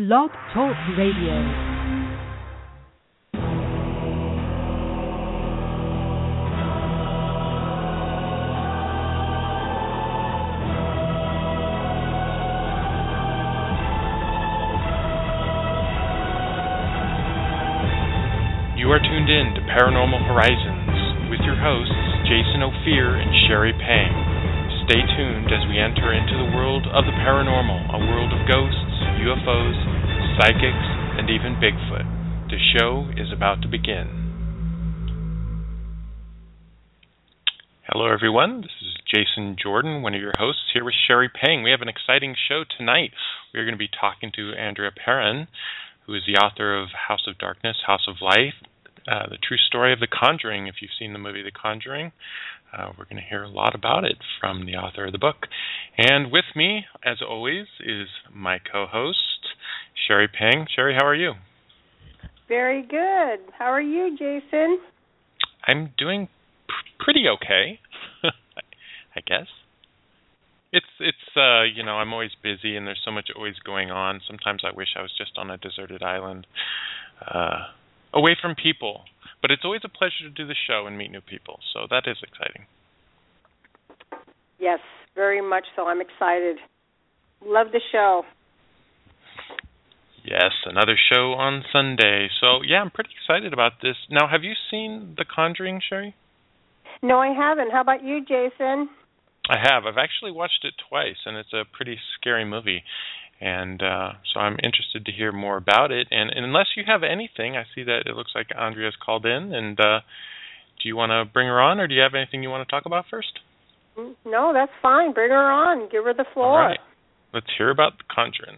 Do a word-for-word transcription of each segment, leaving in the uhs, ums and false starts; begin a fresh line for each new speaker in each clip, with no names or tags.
Blog Talk Radio.
You are tuned in to Paranormal Horizons with your hosts, Jason Ophir and Sherry Pang. Stay tuned as we enter into the world of the paranormal, a world of ghosts, U F Os, psychics, and even Bigfoot. The show is about to begin. Hello, everyone. This is Jason Jordan, one of your hosts, here with Sherry Pang. We have an exciting show tonight. We are going to be talking to Andrea Perron, who is the author of House of Darkness, House of Life, uh, the true story of The Conjuring. If you've seen the movie The Conjuring, uh, we're going to hear a lot about it from the author of the book. And with me, as always, is my co-host, Sherry Pang. Sherry, how are you?
Very good. How are you, Jason?
I'm doing pr- pretty okay, I guess. It's, it's uh, you know, I'm always busy and there's so much always going on. Sometimes I wish I was just on a deserted island, uh, away from people. But it's always a pleasure to do the show and meet new people, so that is exciting.
Yes, very much so. I'm excited. Love the show.
Yes, another show on Sunday. So, yeah, I'm pretty excited about this. Now, have you seen The Conjuring, Sherry?
No, I haven't. How about you, Jason?
I have. I've actually watched it twice, and it's a pretty scary movie. And uh, so I'm interested to hear more about it. And, and unless you have anything, I see that it looks like Andrea's called in. And uh, do you want to bring her on, or do you have anything you want to talk about first?
No, that's fine. Bring her on. Give her the floor.
All right. Let's hear about The Conjuring.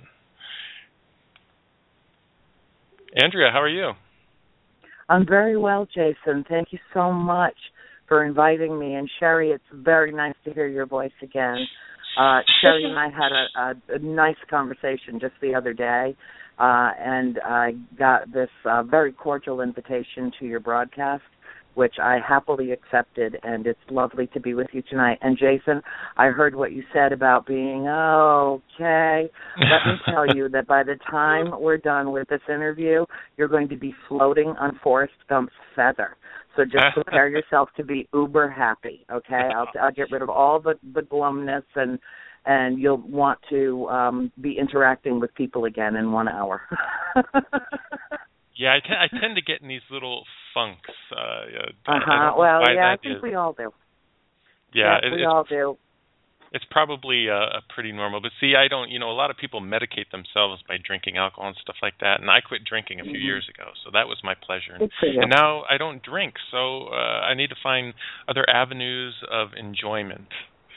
Andrea, how are you?
I'm very well, Jason. Thank you so much for inviting me. And Sherry, it's very nice to hear your voice again. Uh, Sherry and I had a, a, a nice conversation just the other day, uh, and I got this uh, very cordial invitation to your broadcast, which I happily accepted, and it's lovely to be with you tonight. And Jason, I heard what you said about being okay. Let me tell you that by the time we're done with this interview, you're going to be floating on Forrest Gump's feather. So just prepare yourself to be uber happy, okay? I'll, I'll get rid of all the, the glumness, and and you'll want to um, be interacting with people again in one hour.
Yeah, I, t- I tend to get in these little funks. Uh,
uh huh. Well, yeah, I think
is.
we all do.
Yeah,
yes,
it,
we
it's,
all do.
It's probably uh, pretty normal. But see, I don't, you know, a lot of people medicate themselves by drinking alcohol and stuff like that. And I quit drinking a few mm-hmm. years ago, so that was my pleasure. And, and now I don't drink, so uh, I need to find other avenues of enjoyment.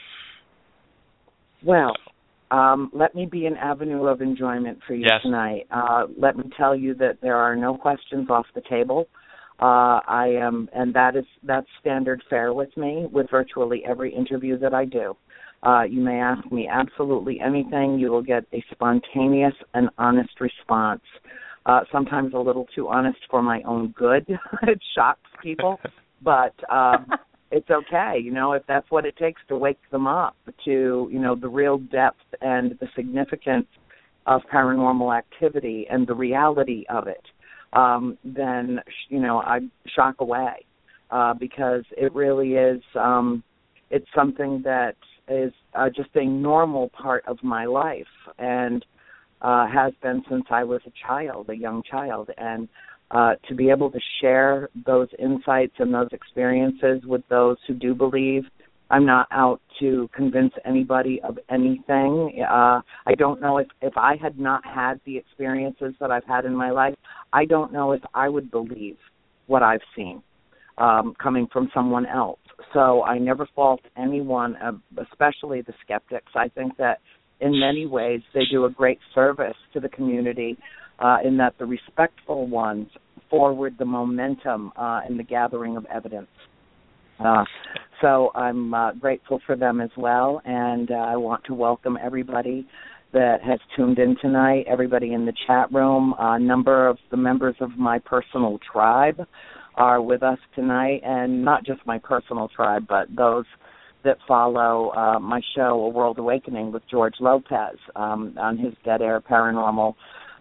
Well, um, let me be an avenue of enjoyment for you
yes.
tonight. Uh, let me tell you that there are no questions off the table. Uh, I am, and that is that's standard fare with me with virtually every interview that I do. Uh, you may ask me absolutely anything. You will get a spontaneous and honest response, uh, sometimes a little too honest for my own good. It shocks people, but um, it's okay, you know, if that's what it takes to wake them up to, you know, the real depth and the significance of paranormal activity and the reality of it, um, then, you know, I shock away uh, because it really is, um, it's something that is uh, just a normal part of my life and uh, has been since I was a child, a young child. And uh, to be able to share those insights and those experiences with those who do believe, I'm not out to convince anybody of anything. Uh, I don't know if, if I had not had the experiences that I've had in my life, I don't know if I would believe what I've seen um, coming from someone else. So I never fault anyone, uh, especially the skeptics. I think that in many ways they do a great service to the community uh, in that the respectful ones forward the momentum uh, in the gathering of evidence. Uh, so I'm uh, grateful for them as well, and uh, I want to welcome everybody that has tuned in tonight, everybody in the chat room. A number of the members of my personal tribe are with us tonight, and not just my personal tribe, but those that follow uh, my show, A World Awakening with George Lopez, um, on his Dead Air Paranormal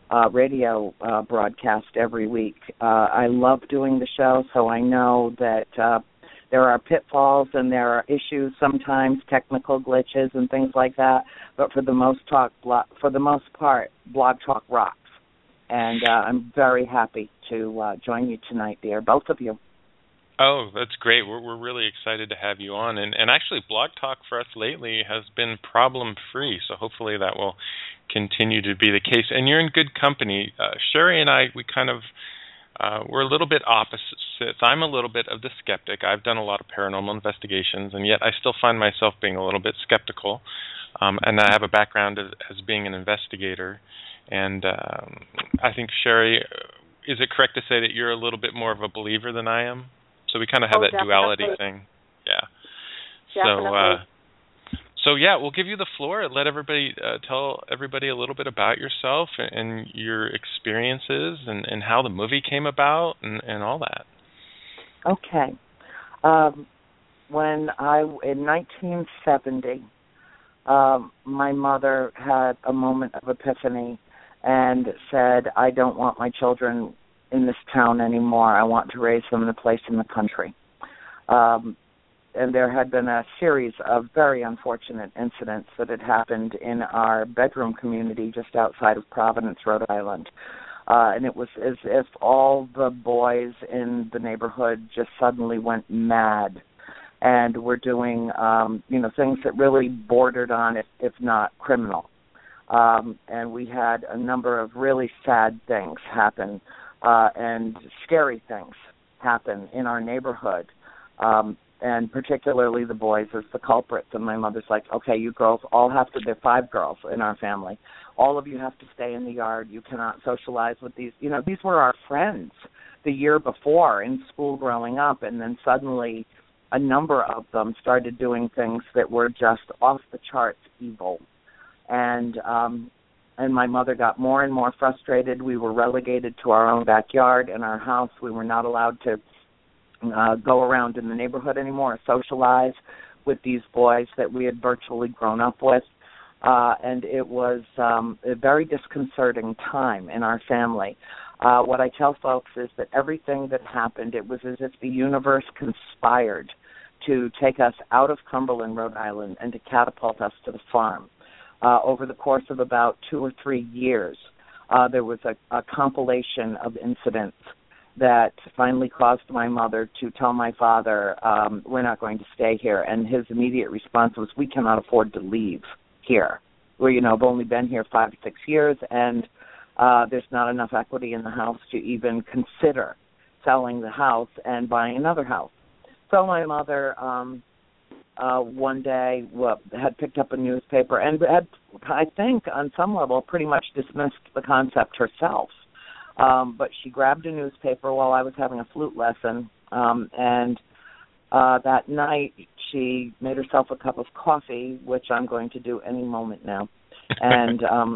uh, radio uh, broadcast every week. Uh, I love doing the show, so I know that uh, there are pitfalls and there are issues sometimes, technical glitches and things like that. But for the most talk, for the most part, Blog Talk rocks. And uh, I'm very happy to uh, join you tonight, dear, both of you.
Oh, that's great. We're we're really excited to have you on. And, and actually, Blog Talk for us lately has been problem-free, so hopefully that will continue to be the case. And you're in good company. Uh, Sherry and I, we kind of, uh, we're a little bit opposites. I'm a little bit of the skeptic. I've done a lot of paranormal investigations, and yet I still find myself being a little bit skeptical. Um, and I have a background as, as being an investigator. And um, I think, Sherry, is it correct to say that you're a little bit more of a believer than I am? So we kind of have
oh,
that
definitely.
duality thing. Yeah.
Definitely.
So, uh, so yeah, we'll give you the floor. Let everybody uh, tell everybody a little bit about yourself and, and your experiences and, and how the movie came about and, and all that.
Okay. Um, when I in nineteen seventy, um, my mother had a moment of epiphany and said, "I don't want my children in this town anymore. I want to raise them in a place in the country." Um, and there had been a series of very unfortunate incidents that had happened in our bedroom community just outside of Providence, Rhode Island. Uh, and it was as if all the boys in the neighborhood just suddenly went mad and were doing, um, you know, things that really bordered on, if, if not criminal. Um, and we had a number of really sad things happen Uh, and scary things happen in our neighborhood, um, and particularly the boys as the culprits. And my mother's like, "Okay, you girls all have to," there are five girls in our family, "all of you have to stay in the yard. You cannot socialize with these." You know, these were our friends the year before in school growing up, and then suddenly a number of them started doing things that were just off the charts evil. And um And my mother got more and more frustrated. We were relegated to our own backyard and our house. We were not allowed to uh, go around in the neighborhood anymore, socialize with these boys that we had virtually grown up with. Uh, and it was um, a very disconcerting time in our family. Uh, what I tell folks is that everything that happened, it was as if the universe conspired to take us out of Cumberland, Rhode Island, and to catapult us to the farm. Uh, over the course of about two or three years, uh, there was a, a compilation of incidents that finally caused my mother to tell my father, um, "We're not going to stay here." And his immediate response was, "We cannot afford to leave here. We, you know, have only been here five or six years, and uh, there's not enough equity in the house to even consider selling the house and buying another house." So my mother Um, Uh, one day well, had picked up a newspaper and had, I think, on some level, pretty much dismissed the concept herself. Um, but she grabbed a newspaper while I was having a flute lesson, um, and uh, that night she made herself a cup of coffee, which I'm going to do any moment now, and um,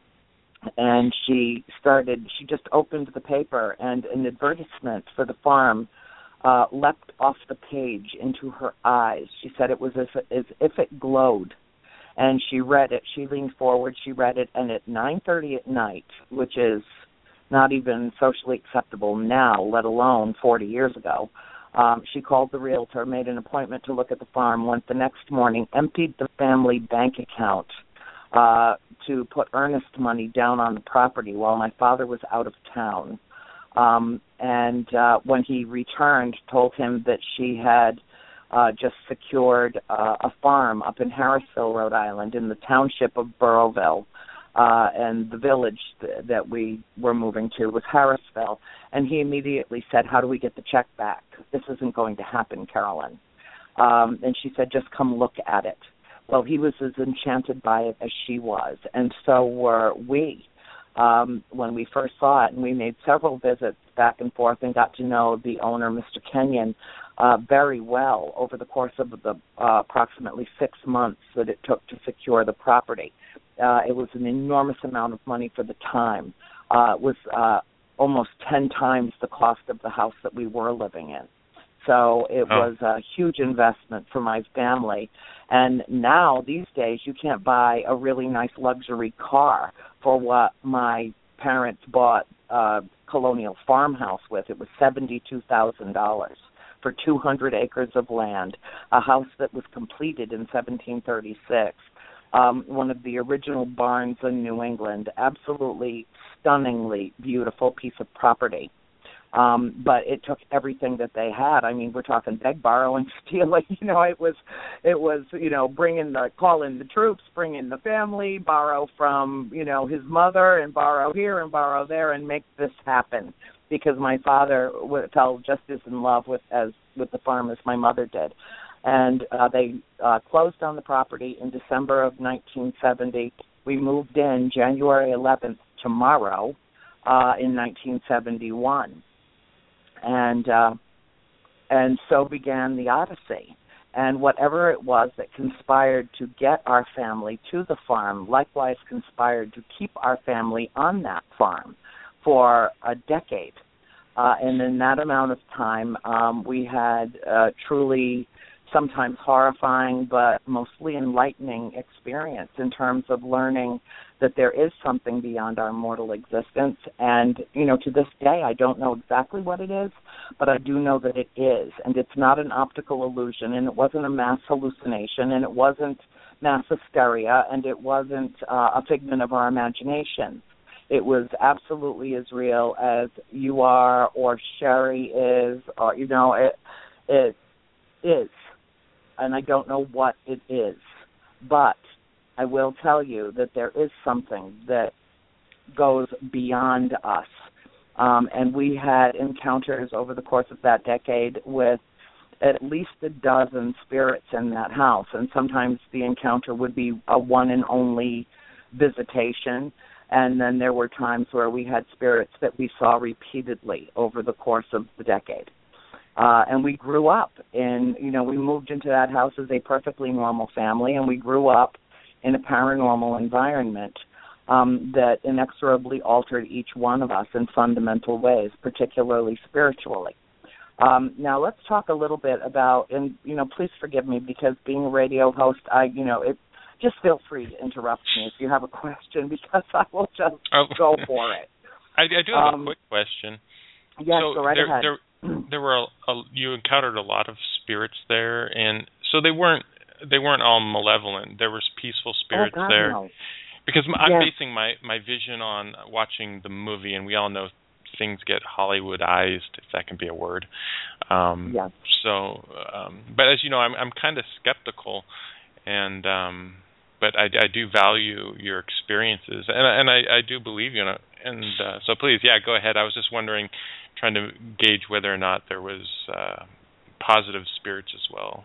and she started. She just opened the paper, and an advertisement for the farm Uh, leapt off the page into her eyes. She said it was as, as if it glowed. And she read it. She leaned forward. She read it. And at nine thirty at night, which is not even socially acceptable now, let alone forty years ago, um, she called the realtor, made an appointment to look at the farm, went the next morning, emptied the family bank account uh, to put earnest money down on the property while my father was out of town. Um, and uh, when he returned, told him that she had uh, just secured uh, a farm up in Harrisville, Rhode Island, in the township of Burrowville, uh, and the village th- that we were moving to was Harrisville. And he immediately said, "How do we get the check back? This isn't going to happen, Carolyn." Um, and she said, "Just come look at it." Well, he was as enchanted by it as she was, and so were we. Um, when we first saw it, and we made several visits back and forth and got to know the owner, Mister Kenyon, uh, very well over the course of the uh, approximately six months that it took to secure the property. Uh, it was an enormous amount of money for the time. Uh, it was uh, almost ten times the cost of the house that we were living in. So it oh. was a huge investment for my family. And now, these days, you can't buy a really nice luxury car for what my parents bought a colonial farmhouse with. It was seventy-two thousand dollars for two hundred acres of land, a house that was completed in seventeen thirty-six. Um, one of the original barns in New England, absolutely stunningly beautiful piece of property. Um, but it took everything that they had. I mean, we're talking beg, borrow, and stealing. You know, it was, it was, you know, bring in the, call in the troops, bring in the family, borrow from, you know, his mother, and borrow here and borrow there, and make this happen. Because my father fell just as in love with as with the farm as my mother did. And uh, they uh, closed on the property in December of nineteen seventy. We moved in January eleventh, tomorrow, uh, in nineteen seventy-one. And uh, and so began the Odyssey. And whatever it was that conspired to get our family to the farm, likewise conspired to keep our family on that farm for a decade. Uh, and in that amount of time, um, we had uh, truly sometimes horrifying but mostly enlightening experience in terms of learning that there is something beyond our mortal existence. And, you know, to this day, I don't know exactly what it is, but I do know that it is. And it's not an optical illusion, and it wasn't a mass hallucination, and it wasn't mass hysteria, and it wasn't uh, a figment of our imagination. It was absolutely as real as you are or Sherry is, or, you know, it, it is. And I don't know what it is. But I will tell you that there is something that goes beyond us. Um, and we had encounters over the course of that decade with at least a dozen spirits in that house. And sometimes the encounter would be a one and only visitation. And then there were times where we had spirits that we saw repeatedly over the course of the decade. Uh, and we grew up in, you know, we moved into that house as a perfectly normal family, and we grew up in a paranormal environment um, that inexorably altered each one of us in fundamental ways, particularly spiritually. Um, now, let's talk a little bit about, and, you know, please forgive me because being a radio host, I, you know, it, just feel free to interrupt me if you have a question because I will just oh. go for it.
I, I do have
um,
a quick question.
Yes,
so
go right
there,
ahead.
There, there were a, a, you encountered a lot of spirits there, and so they weren't they weren't all malevolent. There was peaceful spirits
oh, God,
there.
No.
Because I'm
yes.
basing my, my vision on watching the movie, and we all know things get Hollywoodized, if that can be a word. Um,
yes.
So, um, but as you know, I'm I'm kind of skeptical, and um, but I, I do value your experiences, and and I, I do believe you know. And uh, so, please, yeah, go ahead. I was just wondering, trying to gauge whether or not there was uh, positive spirits as well.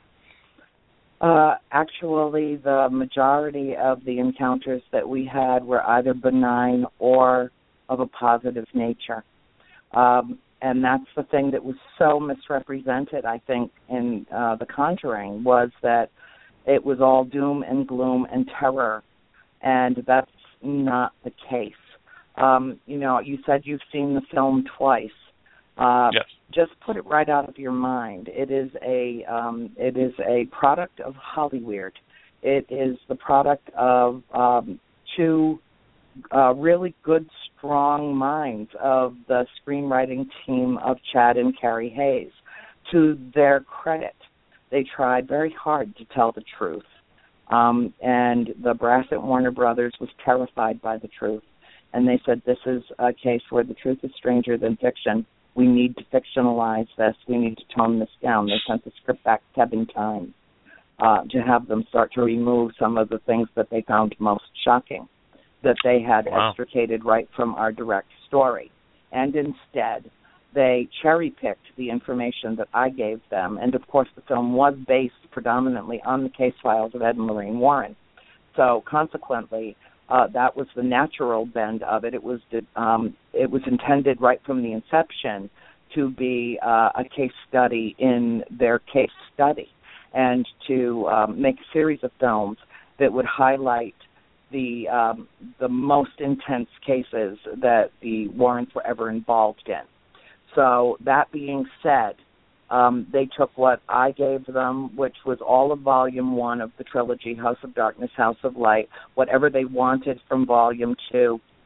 Uh, actually, the majority of the encounters that we had were either benign or of a positive nature. Um, and that's the thing that was so misrepresented, I think, in uh, The Conjuring, was that it was all doom and gloom and terror. And that's not the case. Um, you know, you said you've seen the film twice. Uh,
yes.
Just put it right out of your mind. It is a um, it is a product of Hollywood. It is the product of um, two uh, really good, strong minds of the screenwriting team of Chad and Carrie Hayes. To their credit, they tried very hard to tell the truth, um, and the brass at Warner Brothers was terrified by the truth. And they said, this is a case where the truth is stranger than fiction. We need to fictionalize this. We need to tone this down. They sent the script back seven times uh, to have them start to remove some of the things that they found most shocking, that they had
wow.
extricated right from our direct story. And instead, they cherry-picked the information that I gave them. And, of course, the film was based predominantly on the case files of Ed and Lorraine Warren. So, consequently, Uh, that was the natural bend of it. It was um, it was intended right from the inception to be uh, a case study in their case study, and to um, make a series of films that would highlight the um, the most intense cases that the Warrens were ever involved in. So that being said, Um, they took what I gave them, which was all of Volume one of the trilogy, House of Darkness, House of Light, whatever they wanted from Volume two,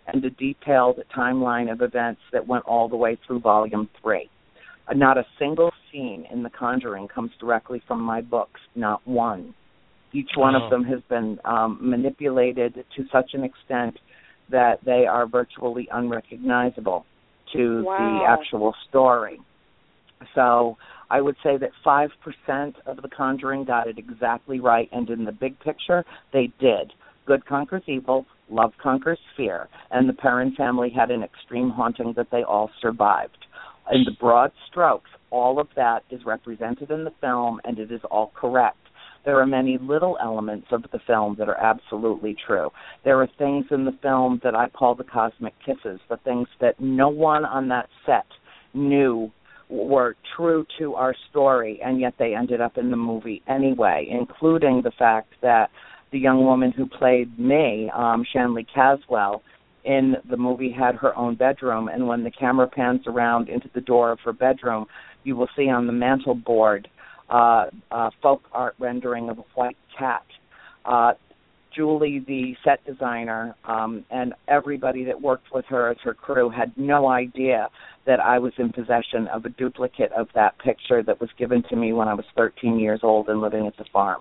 and a detailed timeline of events that went all the way through Volume three. Uh, not a single scene in The Conjuring comes directly from my books, not one. Each one
oh.
of them has been um, manipulated to such an extent that they are virtually unrecognizable to
wow.
the actual story. So I would say that five percent of The Conjuring got it exactly right, and in the big picture, they did. Good conquers evil, love conquers fear, and the Perron family had an extreme haunting that they all survived. In the broad strokes, all of that is represented in the film, and it is all correct. There are many little elements of the film that are absolutely true. There are things in the film that I call the cosmic kisses, the things that no one on that set knew were true to our story, and yet they ended up in the movie anyway, including the fact that the young woman who played me, um, Shanley Caswell, in the movie had her own bedroom, and when the camera pans around into the door of her bedroom, you will see on the mantel board uh, a folk art rendering of a white cat. Uh, Julie, the set designer, um, and everybody that worked with her as her crew had no idea that I was in possession of a duplicate of that picture that was given to me when I was thirteen years old and living at the farm.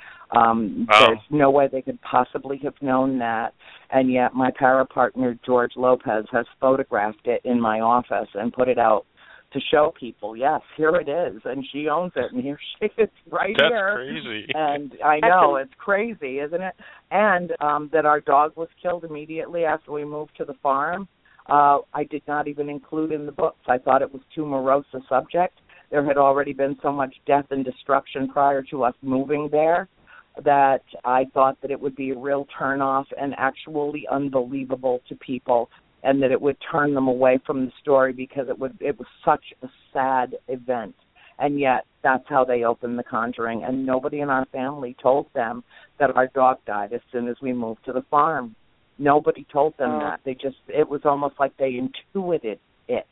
Um,
wow.
There's no way they could possibly have known that, and yet my para partner, George Lopez, has photographed it in my office and put it out to show people, yes, here it is, and she owns it, and here she is right
That's
here.
crazy.
And I know, it's crazy, isn't it? And um, that our dog was killed immediately after we moved to the farm, uh, I did not even include in the books. I thought it was too morose a subject. There had already been so much death and destruction prior to us moving there that I thought that it would be a real turnoff and actually unbelievable to people, and that it would turn them away from the story because it would it was such a sad event. And yet that's how they opened The Conjuring, and nobody in our family told them that our dog died as soon as we moved to the farm. Nobody told them
oh.
that. They just, it was almost like they intuited it.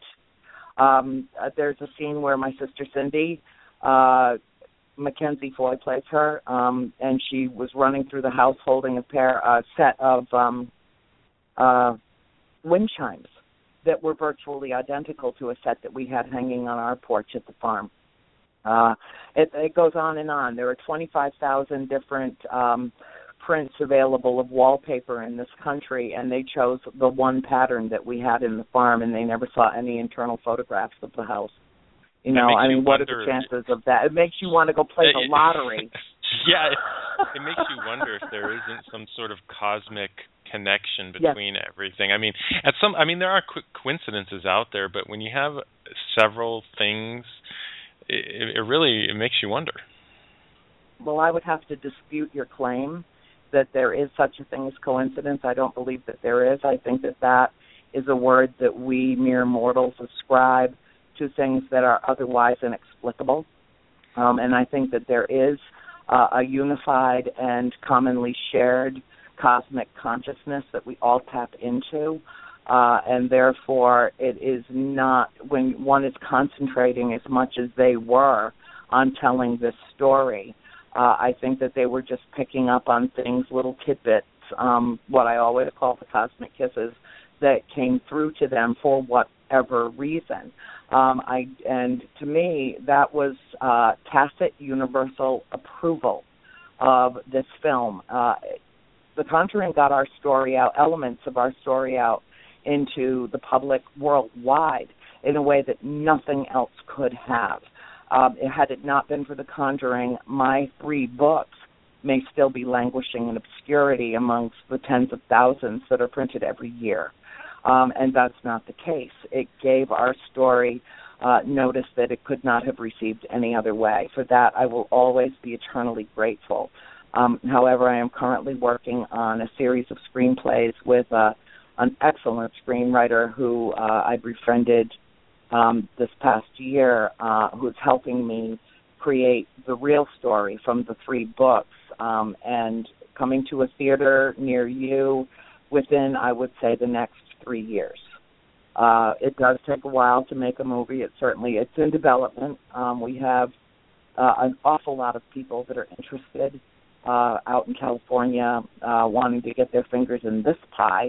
Um, uh, there's a scene where my sister Cindy, uh, Mackenzie Foy plays her, um, and she was running through the house holding a pair, a set of um, uh, wind chimes that were virtually identical to a set that we had hanging on our porch at the farm. Uh, it, it goes on and on. There are twenty-five thousand different um, prints available of wallpaper in this country, and they chose the one pattern that we had in the farm, and they never saw any internal photographs of the house. You know, I mean, what
wonder,
are the chances of that? It makes you want to go play the lottery.
Yeah, it, it makes you wonder if there isn't some sort of cosmic connection between yes. everything. I mean, at some, I mean, there are co- coincidences out there, but when you have several things, it, it really it makes you wonder.
Well, I would have to dispute your claim that there is such a thing as coincidence. I don't believe that there is. I think that that is a word that we mere mortals ascribe to things that are otherwise inexplicable. Um, and I think that there is uh, a unified and commonly shared cosmic consciousness that we all tap into. Uh, and therefore, it is not, when one is concentrating as much as they were on telling this story, uh, I think that they were just picking up on things, little tidbits, um, what I always call the cosmic kisses, that came through to them for whatever reason. Um, I and to me, that was uh, tacit universal approval of this film. Uh, The Conjuring got our story out, elements of our story out into the public worldwide in a way that nothing else could have. Um, had it not been for The Conjuring, my three books may still be languishing in obscurity amongst the tens of thousands that are printed every year. Um, and that's not the case. It gave our story uh, notice that it could not have received any other way. For that, I will always be eternally grateful. Um, however, I am currently working on a series of screenplays with uh, an excellent screenwriter who uh, I befriended um, this past year, uh, who's helping me create the real story from the three books, um, and coming to a theater near you within, I would say, the next three years. Uh, it does take a while to make a movie. It certainly, it's in development. Um, we have uh, an awful lot of people that are interested uh, out in California uh, wanting to get their fingers in this pie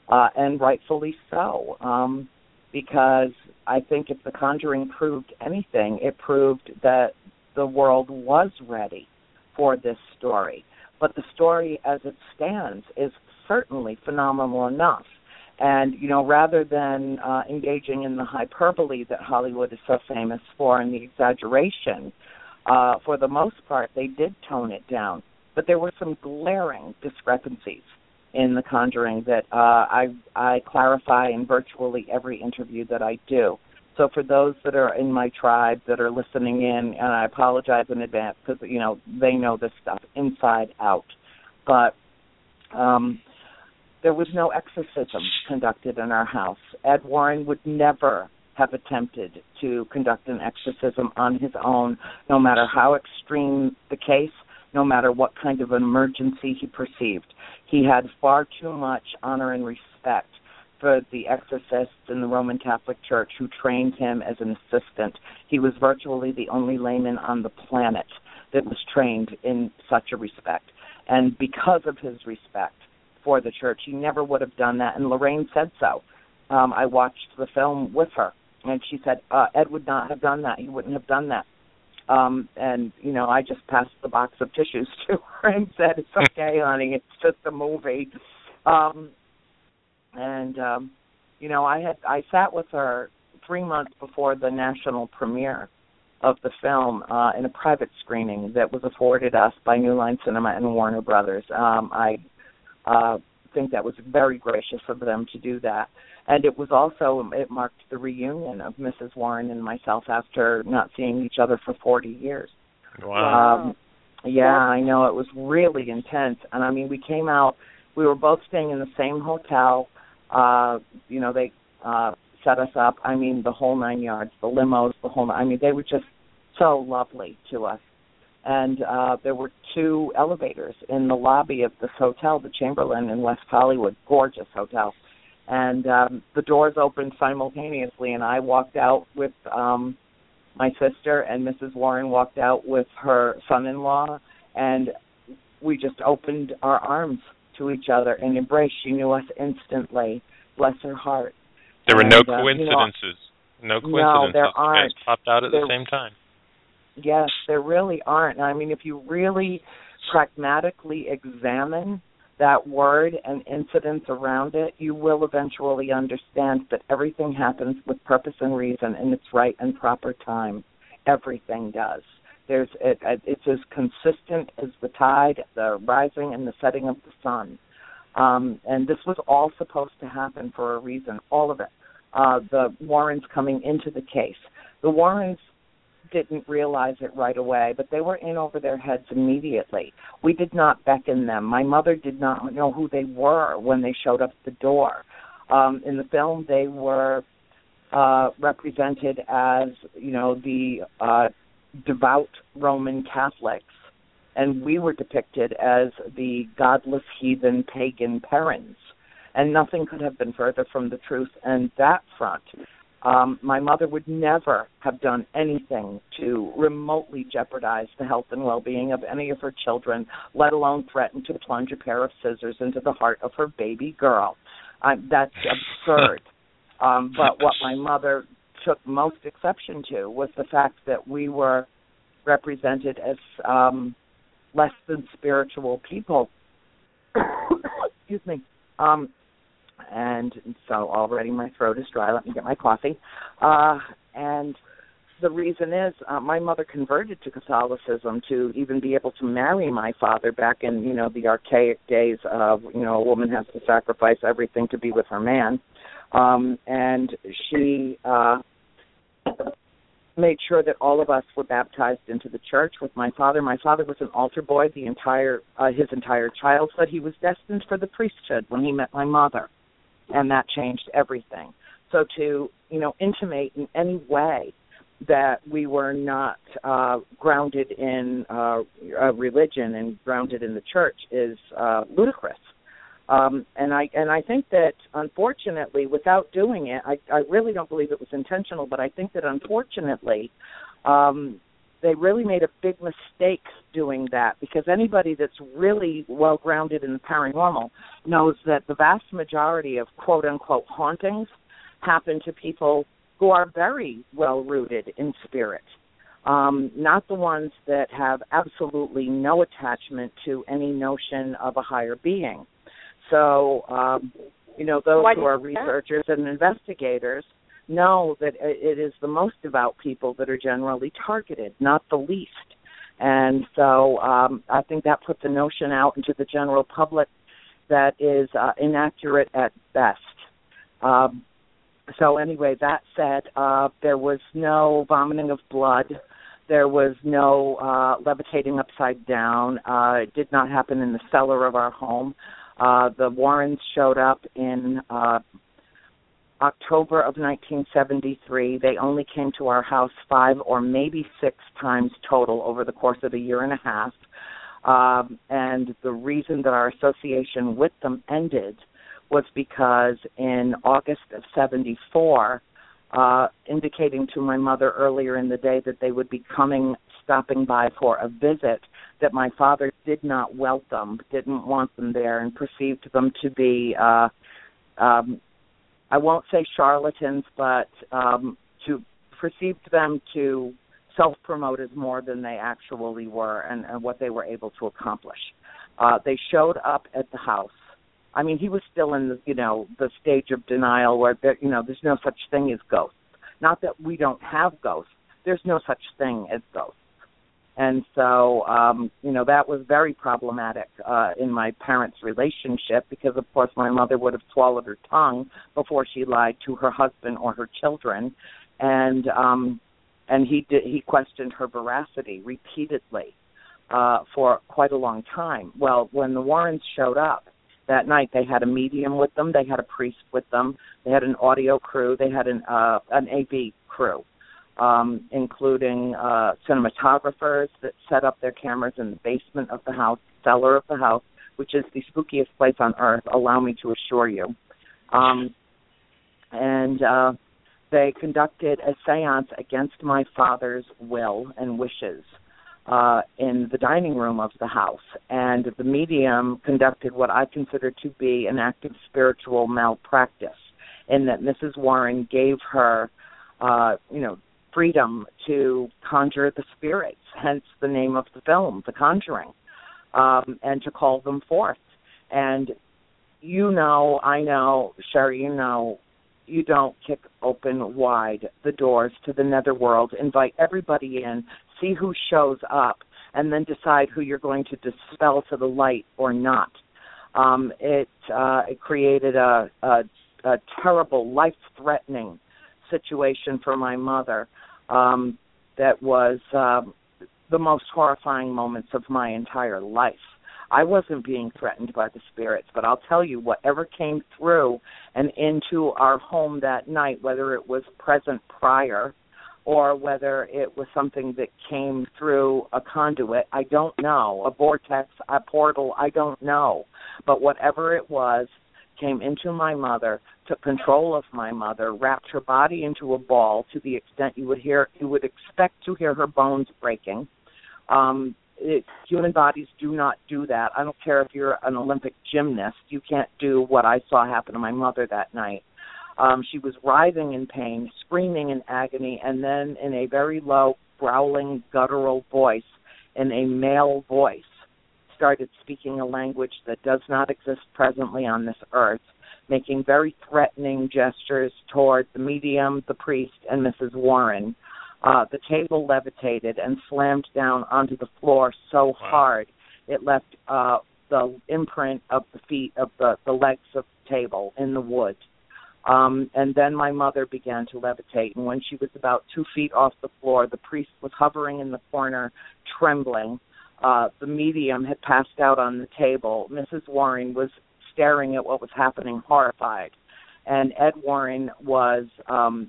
uh, and rightfully so, um, because I think if The Conjuring proved anything, it proved that the world was ready for this story. But the story as it stands is certainly phenomenal enough. And, you know, rather than uh, engaging in the hyperbole that Hollywood is so famous for and the exaggeration, uh, for the most part, they did tone it down. But there were some glaring discrepancies in The Conjuring that uh, I, I clarify in virtually every interview that I do. So for those that are in my tribe that are listening in, and I apologize in advance because, you know, they know this stuff inside out. But um, there was no exorcism conducted in our house. Ed Warren would never have attempted to conduct an exorcism on his own, no matter how extreme the case, no matter what kind of emergency he perceived. He had far too much honor and respect for the exorcists in the Roman Catholic Church who trained him as an assistant. He was virtually the only layman on the planet that was trained in such a respect. And because of his respect for the church, he never would have done that. And Lorraine said so. Um, I watched the film with her, and she said, uh, Ed would not have done that. He wouldn't have done that. Um, and, you know, I just passed the box of tissues to her and said, it's okay, honey, it's just a movie. Um, and, um, you know, I had I sat with her three months before the national premiere of the film uh, in a private screening that was afforded us by New Line Cinema and Warner Brothers. Um, I uh, think that was very gracious of them to do that. And it was also, it marked the reunion of Missus Warren and myself after not seeing each other for forty years.
Wow.
Um, yeah, I know. It was really intense. And, I mean, we came out, we were both staying in the same hotel. Uh, you know, they uh, set us up. I mean, the whole nine yards, the limos, the whole, I mean, they were just so lovely to us. And uh, there were two elevators in the lobby of this hotel, the Chamberlain in West Hollywood, gorgeous hotel. And um, the doors opened simultaneously, and I walked out with um, my sister, and Missus Warren walked out with her son-in-law, and we just opened our arms to each other and embraced. She knew us instantly. Bless her heart.
There were
and,
no
uh,
coincidences.
You know,
no coincidences.
No, there aren't.
You guys popped out at
there,
the same time.
Yes, there really aren't. I mean, if you really pragmatically examine that word and incidents around it, you will eventually understand that everything happens with purpose and reason in its right and proper time. Everything does. There's it, it's as consistent as the tide, the rising and the setting of the sun. Um, and this was all supposed to happen for a reason, all of it. Uh, the Warrens coming into the case. The Warrens didn't realize it right away, but they were in over their heads immediately. We did not beckon them. My mother did not know who they were when they showed up at the door. Um, in the film, they were uh, represented as, you know, the uh, devout Roman Catholics, and we were depicted as the godless heathen pagan Perrins, and nothing could have been further from the truth on that front. Um, my mother would never have done anything to remotely jeopardize the health and well-being of any of her children, let alone threaten to plunge a pair of scissors into the heart of her baby girl. Uh, that's absurd. Um, but what my mother took most exception to was the fact that we were represented as um, less than spiritual people. Excuse me. Um, and so already my throat is dry. Let me get my coffee. Uh, and the reason is uh, my mother converted to Catholicism to even be able to marry my father back in, you know, the archaic days of, you know, a woman has to sacrifice everything to be with her man. Um, and she uh, made sure that all of us were baptized into the church with my father. My father was an altar boy the entire uh, his entire childhood. He was destined for the priesthood when he met my mother, and that changed everything. So to, you know, intimate in any way that we were not uh, grounded in uh, a religion and grounded in the church is uh, ludicrous. Um, and I and I think that, unfortunately, without doing it, I, I really don't believe it was intentional, but I think that, unfortunately, um, they really made a big mistake doing that, because anybody that's really well-grounded in the paranormal knows that the vast majority of quote-unquote hauntings happen to people who are very well-rooted in spirit, um, not the ones that have absolutely no attachment to any notion of a higher being. So, um, you know, those
Why
who are researchers and investigators know that it is the most devout people that are generally targeted, not the least. And so um, I think that puts a notion out into the general public that is uh, inaccurate at best. Um, so anyway, that said, uh, there was no vomiting of blood. There was no uh, levitating upside down. Uh, it did not happen in the cellar of our home. Uh, the Warrens showed up in uh, October of nineteen seventy-three. They only came to our house five or maybe six times total over the course of a year and a half. Um, and the reason that our association with them ended was because in August of seventy-four, uh, indicating to my mother earlier in the day that they would be coming, stopping by for a visit, that my father did not welcome, didn't want them there, and perceived them to be, uh, um, I won't say charlatans, but um, to perceived them to self-promote as more than they actually were, and, and what they were able to accomplish. Uh, they showed up at the house. I mean, he was still in the, you know, the stage of denial where, there, you know, there's no such thing as ghosts. Not that we don't have ghosts. There's no such thing as ghosts. And so, um, you know, that was very problematic uh, in my parents' relationship, because, of course, my mother would have swallowed her tongue before she lied to her husband or her children. And um, and he did, he questioned her veracity repeatedly uh, for quite a long time. Well, when the Warrens showed up that night, they had a medium with them, they had a priest with them, they had an audio crew, they had an uh, an A V crew. Um, including uh, cinematographers that set up their cameras in the basement of the house, cellar of the house, which is the spookiest place on earth, allow me to assure you. Um, and uh, they conducted a seance against my father's will and wishes uh, in the dining room of the house. And the medium conducted what I consider to be an act of spiritual malpractice, in that Missus Warren gave her, uh, you know, freedom to conjure the spirits, hence the name of the film, The Conjuring, um, and to call them forth. And you know, I know, Sherry, you know, you don't kick open wide the doors to the netherworld, invite everybody in, see who shows up, and then decide who you're going to dispel to the light or not. Um, it, uh, it created a, a, a terrible, life-threatening situation for my mother um, that was um, the most horrifying moments of my entire life. I wasn't being threatened by the spirits, but I'll tell you, whatever came through and into our home that night, whether it was present prior or whether it was something that came through a conduit, I don't know, a vortex, a portal, I don't know. But whatever it was came into my mother, took control of my mother, wrapped her body into a ball to the extent you would hear, you would expect to hear her bones breaking. Um, it, human bodies do not do that. I don't care if you're an Olympic gymnast. You can't do what I saw happen to my mother that night. Um, she was writhing in pain, screaming in agony, and then in a very low, growling, guttural voice, in a male voice, started speaking a language that does not exist presently on this earth, making very threatening gestures toward the medium, the priest, and Missus Warren. Uh, the table levitated and slammed down onto the floor so wow. hard it left uh, the imprint of the feet of the, the legs of the table in the wood. Um, and then my mother began to levitate, and when she was about two feet off the floor, the priest was hovering in the corner, trembling. Uh, the medium had passed out on the table. Missus Warren was staring at what was happening, horrified. And Ed Warren was, um,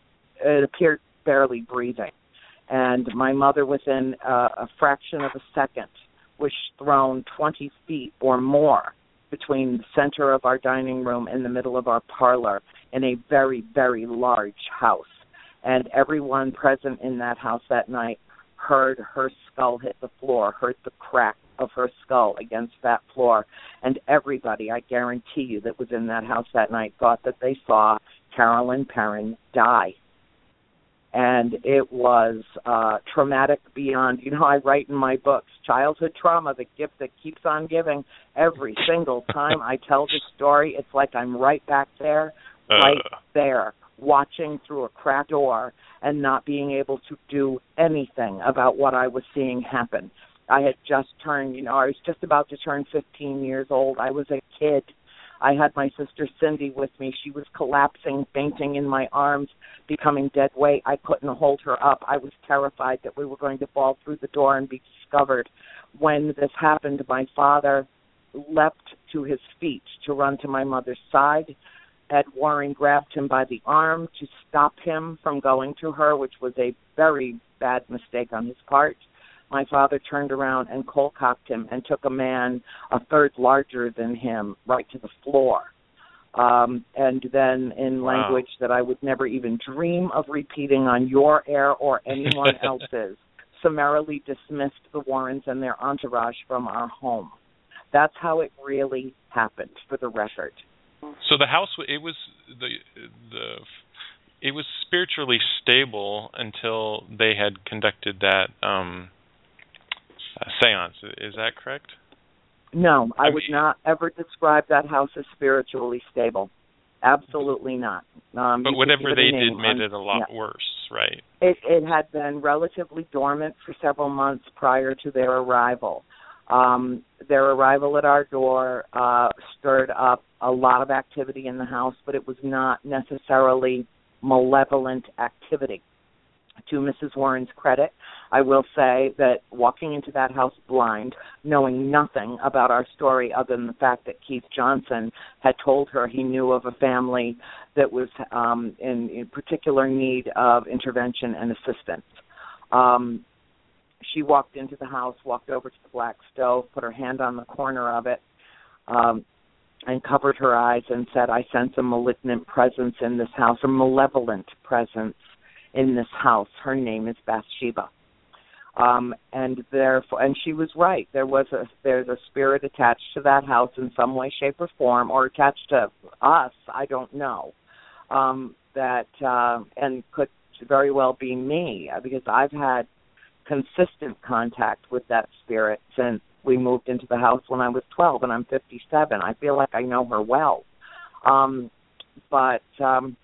it appeared, barely breathing. And my mother, within uh, a fraction of a second, was thrown twenty feet or more between the center of our dining room and the middle of our parlor in a very, very large house. And everyone present in that house that night heard her skull hit the floor, heard the crack of her skull against that floor. And everybody, I guarantee you, that was in that house that night thought that they saw Carolyn Perron die. And it was uh, traumatic beyond, you know, I write in my books, childhood trauma, the gift that keeps on giving. Every single time I tell this story, it's like I'm right back there, right uh. there, watching through a cracked door and not being able to do anything about what I was seeing happen. I had just turned, you know, I was just about to turn fifteen years old. I was a kid. I had my sister Cindy with me. She was collapsing, fainting in my arms, becoming dead weight. I couldn't hold her up. I was terrified that we were going to fall through the door and be discovered. When this happened, my father leapt to his feet to run to my mother's side. Ed Warren grabbed him by the arm to stop him from going to her, which was a very bad mistake on his part. My father turned around and cold-cocked him and took a man a third larger than him right to the floor. Um, and then in wow. language that I would never even dream of repeating on your air or anyone else's, summarily dismissed the Warrens and their entourage from our home. That's how it really happened, for the record.
So the house, it was the the it was spiritually stable until they had conducted that um, uh, seance. Is that correct?
No, I, I would
mean,
not ever describe that house as spiritually stable. Absolutely not. Um,
but whatever they did
on,
made it a lot
yeah.
worse, right?
It, it had been relatively dormant for several months prior to their arrival. Um, their arrival at our door uh, stirred up a lot of activity in the house, but it was not necessarily malevolent activity. To Missus Warren's credit, I will say that walking into that house blind, knowing nothing about our story other than the fact that Keith Johnson had told her he knew of a family that was um, in, in particular need of intervention and assistance. Um, she walked into the house, walked over to the black stove, put her hand on the corner of it, um, and covered her eyes and said, "I sense a malignant presence in this house, a malevolent presence in this house. Her name is Bathsheba." Um, and therefore, and she was right. There was a there's a spirit attached to that house in some way, shape, or form, or attached to us. I don't know. Um, that uh, and could very well be me, because I've had consistent contact with that spirit since we moved into the house when I was twelve, and I'm fifty-seven. I feel like I know her well. Um, but um,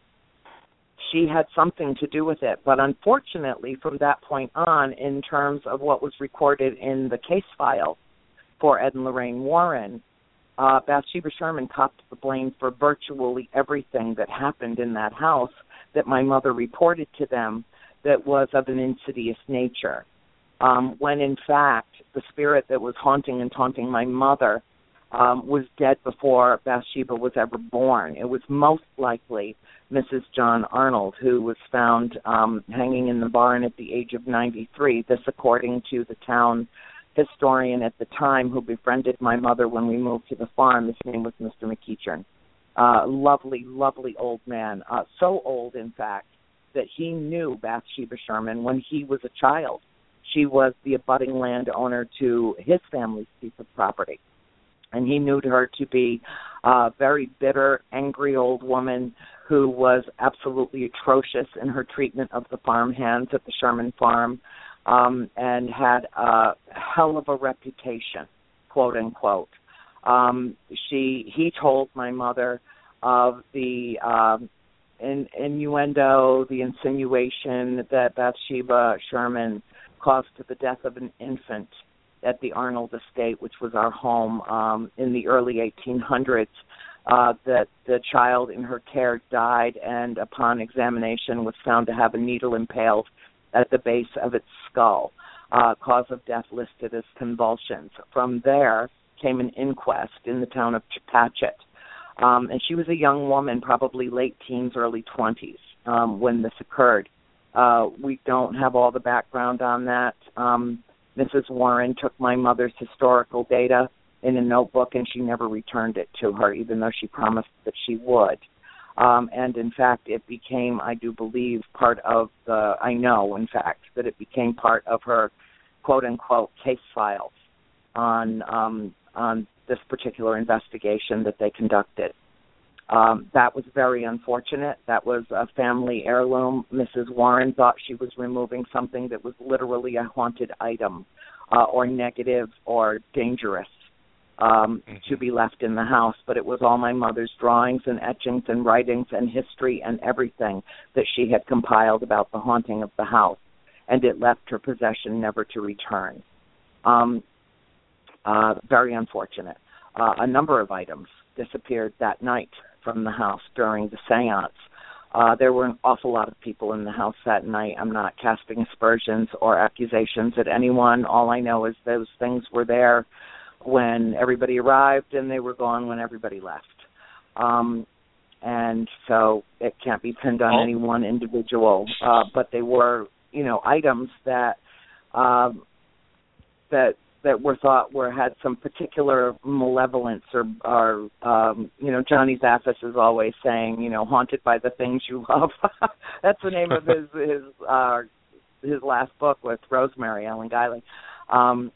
she had something to do with it. But unfortunately, from that point on, in terms of what was recorded in the case file for Ed and Lorraine Warren, uh, Bathsheba Sherman copped the blame for virtually everything that happened in that house that my mother reported to them that was of an insidious nature. Um, when, in fact, the spirit that was haunting and taunting my mother um, was dead before Bathsheba was ever born. It was most likely Missus John Arnold, who was found um, hanging in the barn at the age of ninety-three. This according to the town historian at the time who befriended my mother when we moved to the farm. His name was Mister McEachern. Uh, lovely, lovely old man. Uh, so old, in fact, that he knew Bathsheba Sherman when he was a child. She was the abutting landowner to his family's piece of property. And he knew her to be a very bitter, angry old woman who was absolutely atrocious in her treatment of the farm hands at the Sherman farm, um, and had a hell of a reputation, quote unquote. Um, she, he told my mother of the um, in, innuendo, the insinuation that Bathsheba Sherman caused the death of an infant at the Arnold estate, which was our home um, in the early eighteen hundreds, uh, that the child in her care died and upon examination was found to have a needle impaled at the base of its skull, uh, cause of death listed as convulsions. From there came an inquest in the town of Chepachet. Um, and she was a young woman, probably late teens, early twenties, um, when this occurred. Uh, we don't have all the background on that. Um, Missus Warren took my mother's historical data in a notebook, and she never returned it to her, even though she promised that she would. Um, and, in fact, it became, I do believe, part of the, I know, in fact, that it became part of her, quote-unquote, case files on um, on this particular investigation that they conducted. Um, that was very unfortunate. That was a family heirloom. Missus Warren thought she was removing something that was literally a haunted item uh, or negative or dangerous um, mm-hmm. to be left in the house. But it was all my mother's drawings and etchings and writings and history and everything that she had compiled about the haunting of the house. And it left her possession never to return. Um, uh, very unfortunate. Uh, a number of items disappeared that night from the house during the seance. Uh, there were an awful lot of people in the house that night. I'm not casting aspersions or accusations at anyone. All I know is those things were there when everybody arrived and they were gone when everybody left. Um, and so it can't be pinned on any one individual. Uh, but they were, you know, items that um, that that were thought were had some particular malevolence or, or um, you know, Johnny Zaffis is always saying, you know, haunted by the things you love. That's the name of his his uh, his last book with Rosemary Ellen Guiley. Um,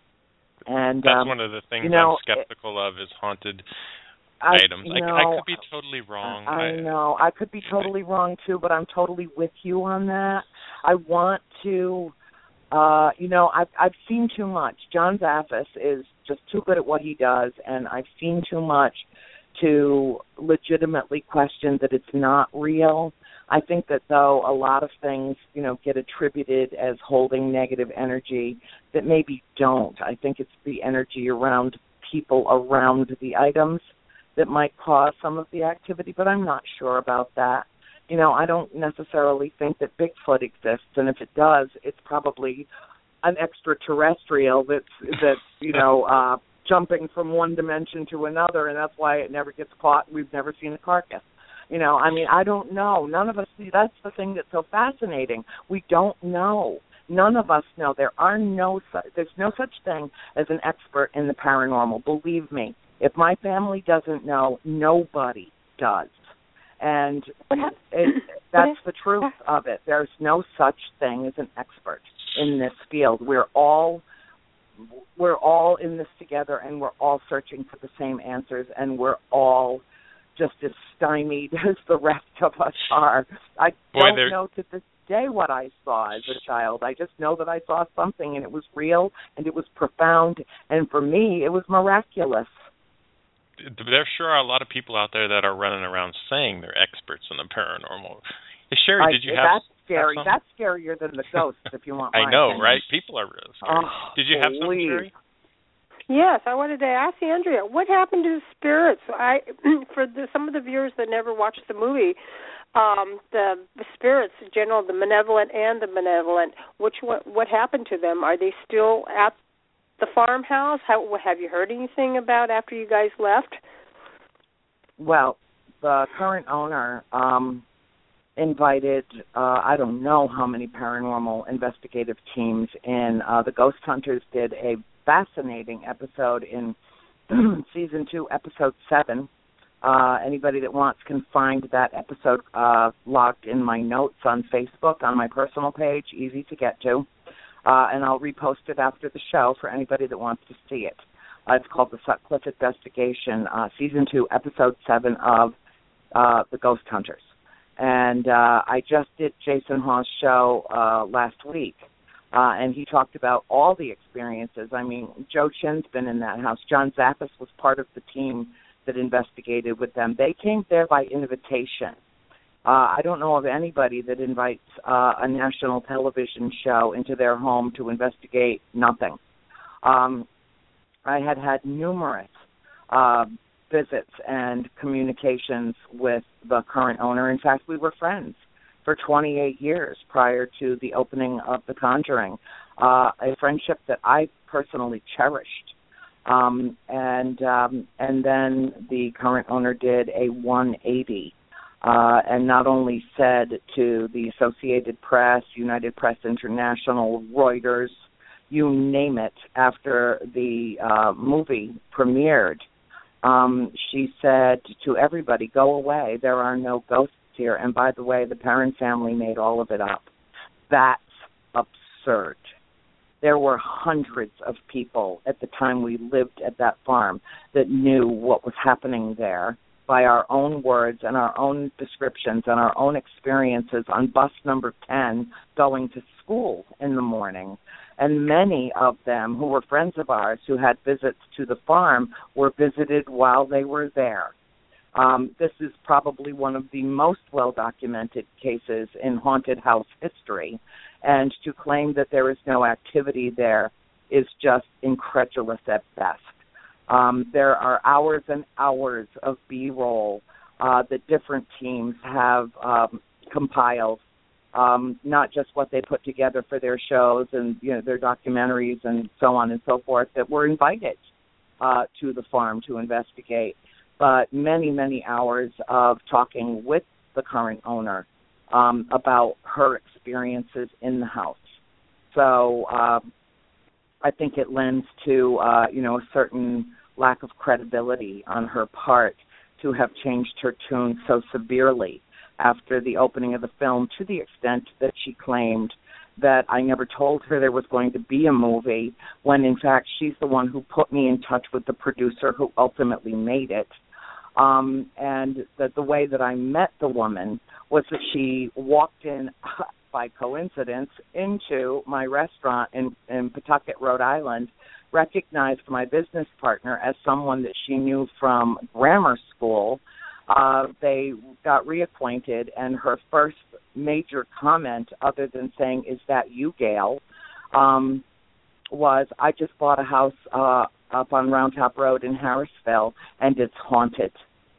and
that's
um,
one of the things
you know,
I'm skeptical of is haunted
I,
items.
You know,
I, I could be totally wrong.
I, I
I
know. I could be totally wrong, too, but I'm totally with you on that. I want to... Uh, you know, I've, I've seen too much. John Zaffis is just too good at what he does, and I've seen too much to legitimately question that it's not real. I think that, though, a lot of things, you know, get attributed as holding negative energy that maybe don't. I think it's the energy around people around the items that might cause some of the activity, but I'm not sure about that. You know, I don't necessarily think that Bigfoot exists, and if it does, it's probably an extraterrestrial that's, that's you know, uh, jumping from one dimension to another, and that's why it never gets caught. We've never seen a carcass. You know, I mean, I don't know. None of us see. That's the thing that's so fascinating. We don't know. None of us know. There are no such, there's no such thing as an expert in the paranormal. Believe me, if my family doesn't know, nobody does. And it, that's the truth of it. There's no such thing as an expert in this field. We're all we're all in this together, and we're all searching for the same answers, and we're all just as stymied as the rest of us are. I
Boy,
don't
there...
know to this day what I saw as a child. I just know that I saw something, and it was real, and it was profound, and for me, it was miraculous.
There sure are a lot of people out there that are running around saying they're experts in the paranormal. Hey, Sherry,
I,
did you
that's
have
scary?
have
That's scarier than the ghosts, if you want my
I know,
opinion.
right? People are real scary.
Oh,
did you have something,
please.
Sherry?
Yes, I wanted to ask Andrea, what happened to the spirits? I, for the, some of the viewers that never watched the movie, um, the, the spirits, in general, the malevolent and the benevolent, which what, what happened to them? Are they still at the farmhouse? How, have you heard anything about after you guys left?
Well, the current owner um, invited, uh, I don't know how many paranormal investigative teams in. Uh, the Ghost Hunters did a fascinating episode in season two, episode seven. Uh, anybody that wants can find that episode uh, logged in my notes on Facebook on my personal page, easy to get to. Uh, and I'll repost it after the show for anybody that wants to see it. Uh, it's called the Sutcliffe Investigation, uh, Season two, Episode seven of uh, The Ghost Hunters. And uh, I just did Jason Hawes' show uh, last week, uh, and he talked about all the experiences. I mean, Joe Chin's been in that house. John Zaffis was part of the team that investigated with them. They came there by invitation. Uh, I don't know of anybody that invites uh, a national television show into their home to investigate nothing. Um I had had numerous uh, visits and communications with the current owner. In fact, we were friends for twenty-eight years prior to the opening of The Conjuring, uh, a friendship that I personally cherished. Um, and um, and then the current owner did a one eighty uh, and not only said to the Associated Press, United Press International, Reuters, you name it, after the uh, movie premiered, Um, she said to everybody, go away. There are no ghosts here. And by the way, the Perron family made all of it up. That's absurd. There were hundreds of people at the time we lived at that farm that knew what was happening there by our own words and our own descriptions and our own experiences on bus number ten going to school in the morning. And many of them who were friends of ours who had visits to the farm were visited while they were there. Um, this is probably one of the most well-documented cases in haunted house history, and to claim that there is no activity there is just incredulous at best. Um, there are hours and hours of B-roll uh, that different teams have um, compiled, um, not just what they put together for their shows and you know their documentaries and so on and so forth, that were invited uh, to the farm to investigate, but many, many hours of talking with the current owner um, about her experiences in the house. So uh, I think it lends to, uh, you know, a certain lack of credibility on her part to have changed her tune so severely after the opening of the film, to the extent that she claimed that I never told her there was going to be a movie, when in fact she's the one who put me in touch with the producer who ultimately made it. Um, and that the way that I met the woman was that she walked in by coincidence into my restaurant in, in Pawtucket, Rhode Island, recognized my business partner as someone that she knew from grammar school. Uh, they got reacquainted, and her first major comment, other than saying, "Is that you, Gail?" um, was, "I just bought a house uh, up on Round Top Road in Harrisville, and it's haunted."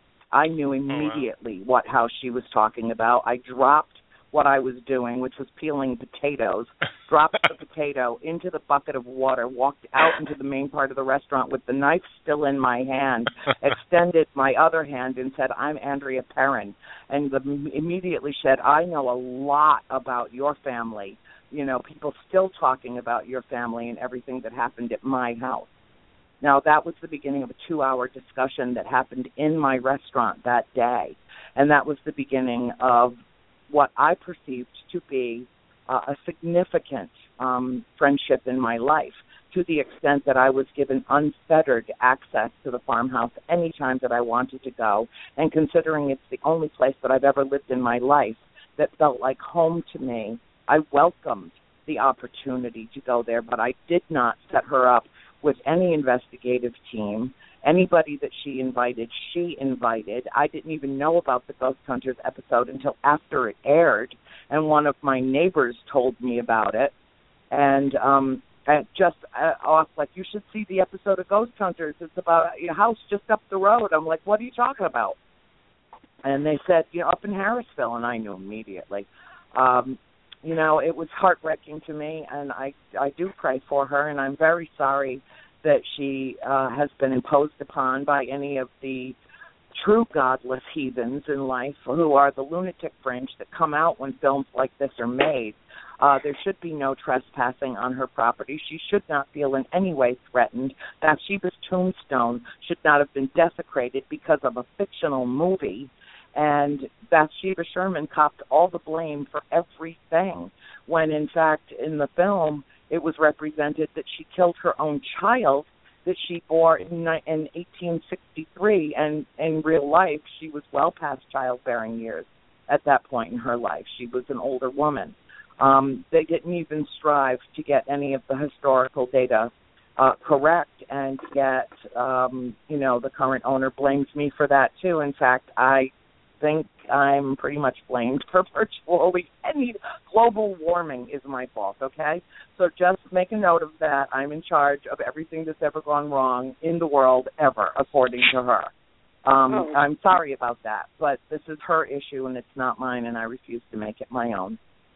I knew immediately oh, wow. what house she was talking about. I dropped what I was doing, which was peeling potatoes, dropped the potato into the bucket of water, walked out into the main part of the restaurant with the knife still in my hand, extended my other hand and said, "I'm Andrea Perron." And the, immediately said, "I know a lot about your family. You know, people still talking about your family and everything that happened at my house." Now, that was the beginning of a two-hour discussion that happened in my restaurant that day, and that was the beginning of what I perceived to be uh, a significant um, friendship in my life, to the extent that I was given unfettered access to the farmhouse any time that I wanted to go, and considering it's the only place that I've ever lived in my life that felt like home to me, I welcomed the opportunity to go there, but I did not set her up with any investigative team. Anybody that she invited, she invited. I didn't even know about the Ghost Hunters episode until after it aired, and one of my neighbors told me about it. And um, I just uh, off, like, "You should see the episode of Ghost Hunters. It's about your house just up the road." I'm like, "What are you talking about?" And they said, you know, up in Harrisville, and I knew immediately. Um, you know, it was heartbreaking to me, and I, I do pray for her, and I'm very sorry that she uh, has been imposed upon by any of the true godless heathens in life, who are the lunatic fringe that come out when films like this are made. Uh, there should be no trespassing on her property. She should not feel in any way threatened. Bathsheba's tombstone should not have been desecrated because of a fictional movie. And Bathsheba Sherman copped all the blame for everything, when in fact in the film it was represented that she killed her own child that she bore in, in eighteen sixty-three, and in real life she was well past childbearing years at that point in her life. She was an older woman. Um, they didn't even strive to get any of the historical data uh, correct, and yet, um, you know, the current owner blames me for that too. In fact, I think I'm pretty much blamed for virtually any global warming is my fault, okay? So just make a note of that. I'm in charge of everything that's ever gone wrong in the world ever, according to her. Um, oh. I'm sorry about that, but this is her issue and it's not mine, and I refuse to make it my own.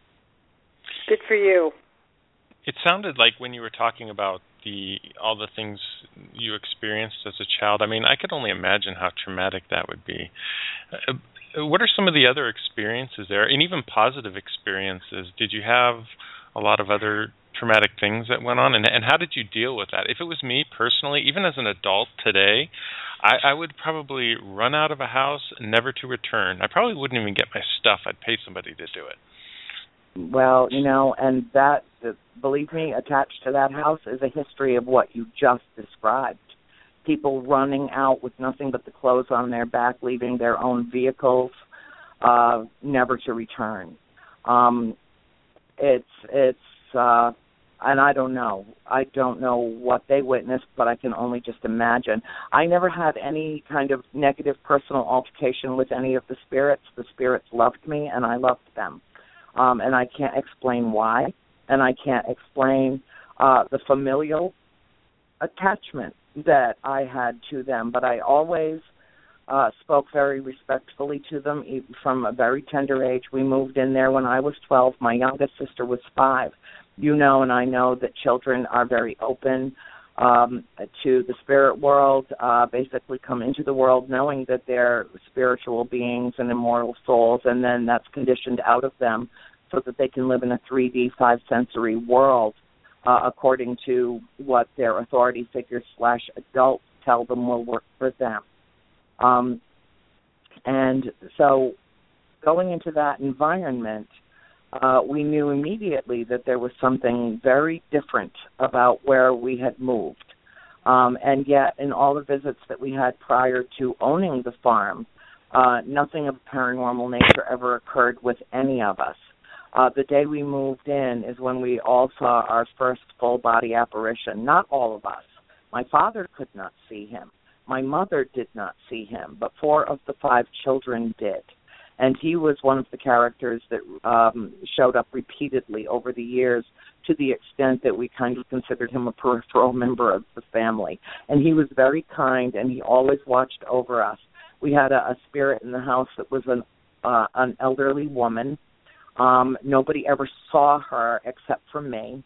Good for you.
It sounded like when you were talking about the all the things you experienced as a child, I mean, I could only imagine how traumatic that would be. Uh, what are some of the other experiences there, and even positive experiences? Did you have a lot of other traumatic things that went on, and, and how did you deal with that? If it was me personally, even as an adult today, I, I would probably run out of a house, never to return. I probably wouldn't even get my stuff. I'd pay somebody to do it.
Well, you know, and that, believe me, attached to that house is a history of what you just described. People running out with nothing but the clothes on their back, leaving their own vehicles, uh, never to return. Um, it's, it's, uh, and I don't know. I don't know what they witnessed, but I can only just imagine. I never had any kind of negative personal altercation with any of the spirits. The spirits loved me, and I loved them. Um, and I can't explain why, and I can't explain uh, the familial attachment that I had to them. But I always uh, spoke very respectfully to them even from a very tender age. We moved in there when I was twelve. My youngest sister was five. You know, and I know that children are very open um, to the spirit world, uh, basically come into the world knowing that they're spiritual beings and immortal souls, and then that's conditioned out of them so that they can live in a three D, five-sensory world uh, according to what their authority figures slash adults tell them will work for them. Um, and so going into that environment, Uh, we knew immediately that there was something very different about where we had moved. Um, and yet, in all the visits that we had prior to owning the farm, uh, nothing of paranormal nature ever occurred with any of us. Uh, the day we moved in is when we all saw our first full-body apparition. Not all of us. My father could not see him. My mother did not see him, but four of the five children did. And he was one of the characters that um, showed up repeatedly over the years to the extent that we kind of considered him a peripheral member of the family. And he was very kind, and he always watched over us. We had a, a spirit in the house that was an, uh, an elderly woman. Um, nobody ever saw her except for me.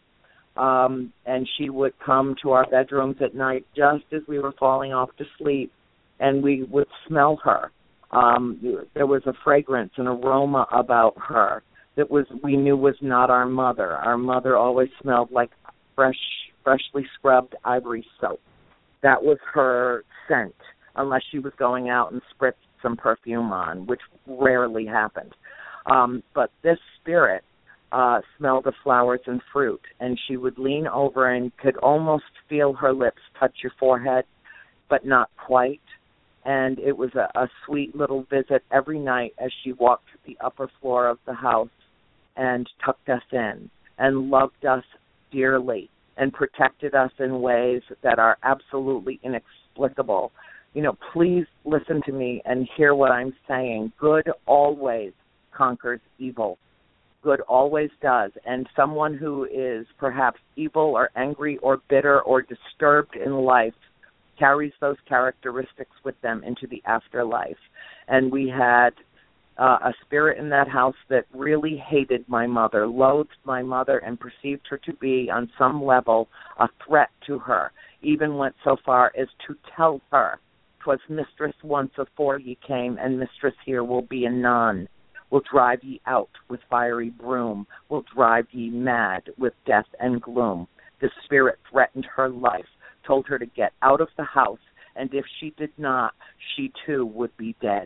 Um, and she would come to our bedrooms at night just as we were falling off to sleep, and we would smell her. Um, there was a fragrance, an aroma about her that was we knew was not our mother. Our mother always smelled like fresh, freshly scrubbed ivory soap. That was her scent, unless she was going out and spritzed some perfume on, which rarely happened. Um, but this spirit uh, smelled of flowers and fruit, and she would lean over and could almost feel her lips touch your forehead, but not quite. And it was a, a sweet little visit every night as she walked to the upper floor of the house and tucked us in and loved us dearly and protected us in ways that are absolutely inexplicable. You know, please listen to me and hear what I'm saying. Good always conquers evil. Good always does. And someone who is perhaps evil or angry or bitter or disturbed in life carries those characteristics with them into the afterlife. And we had uh, a spirit in that house that really hated my mother, loathed my mother, and perceived her to be, on some level, a threat to her, even went so far as to tell her, "'Twas mistress once afore ye came, and mistress here will be anon. Will drive ye out with fiery broom, will drive ye mad with death and gloom." The spirit threatened her life, told her to get out of the house, and if she did not, she too would be dead.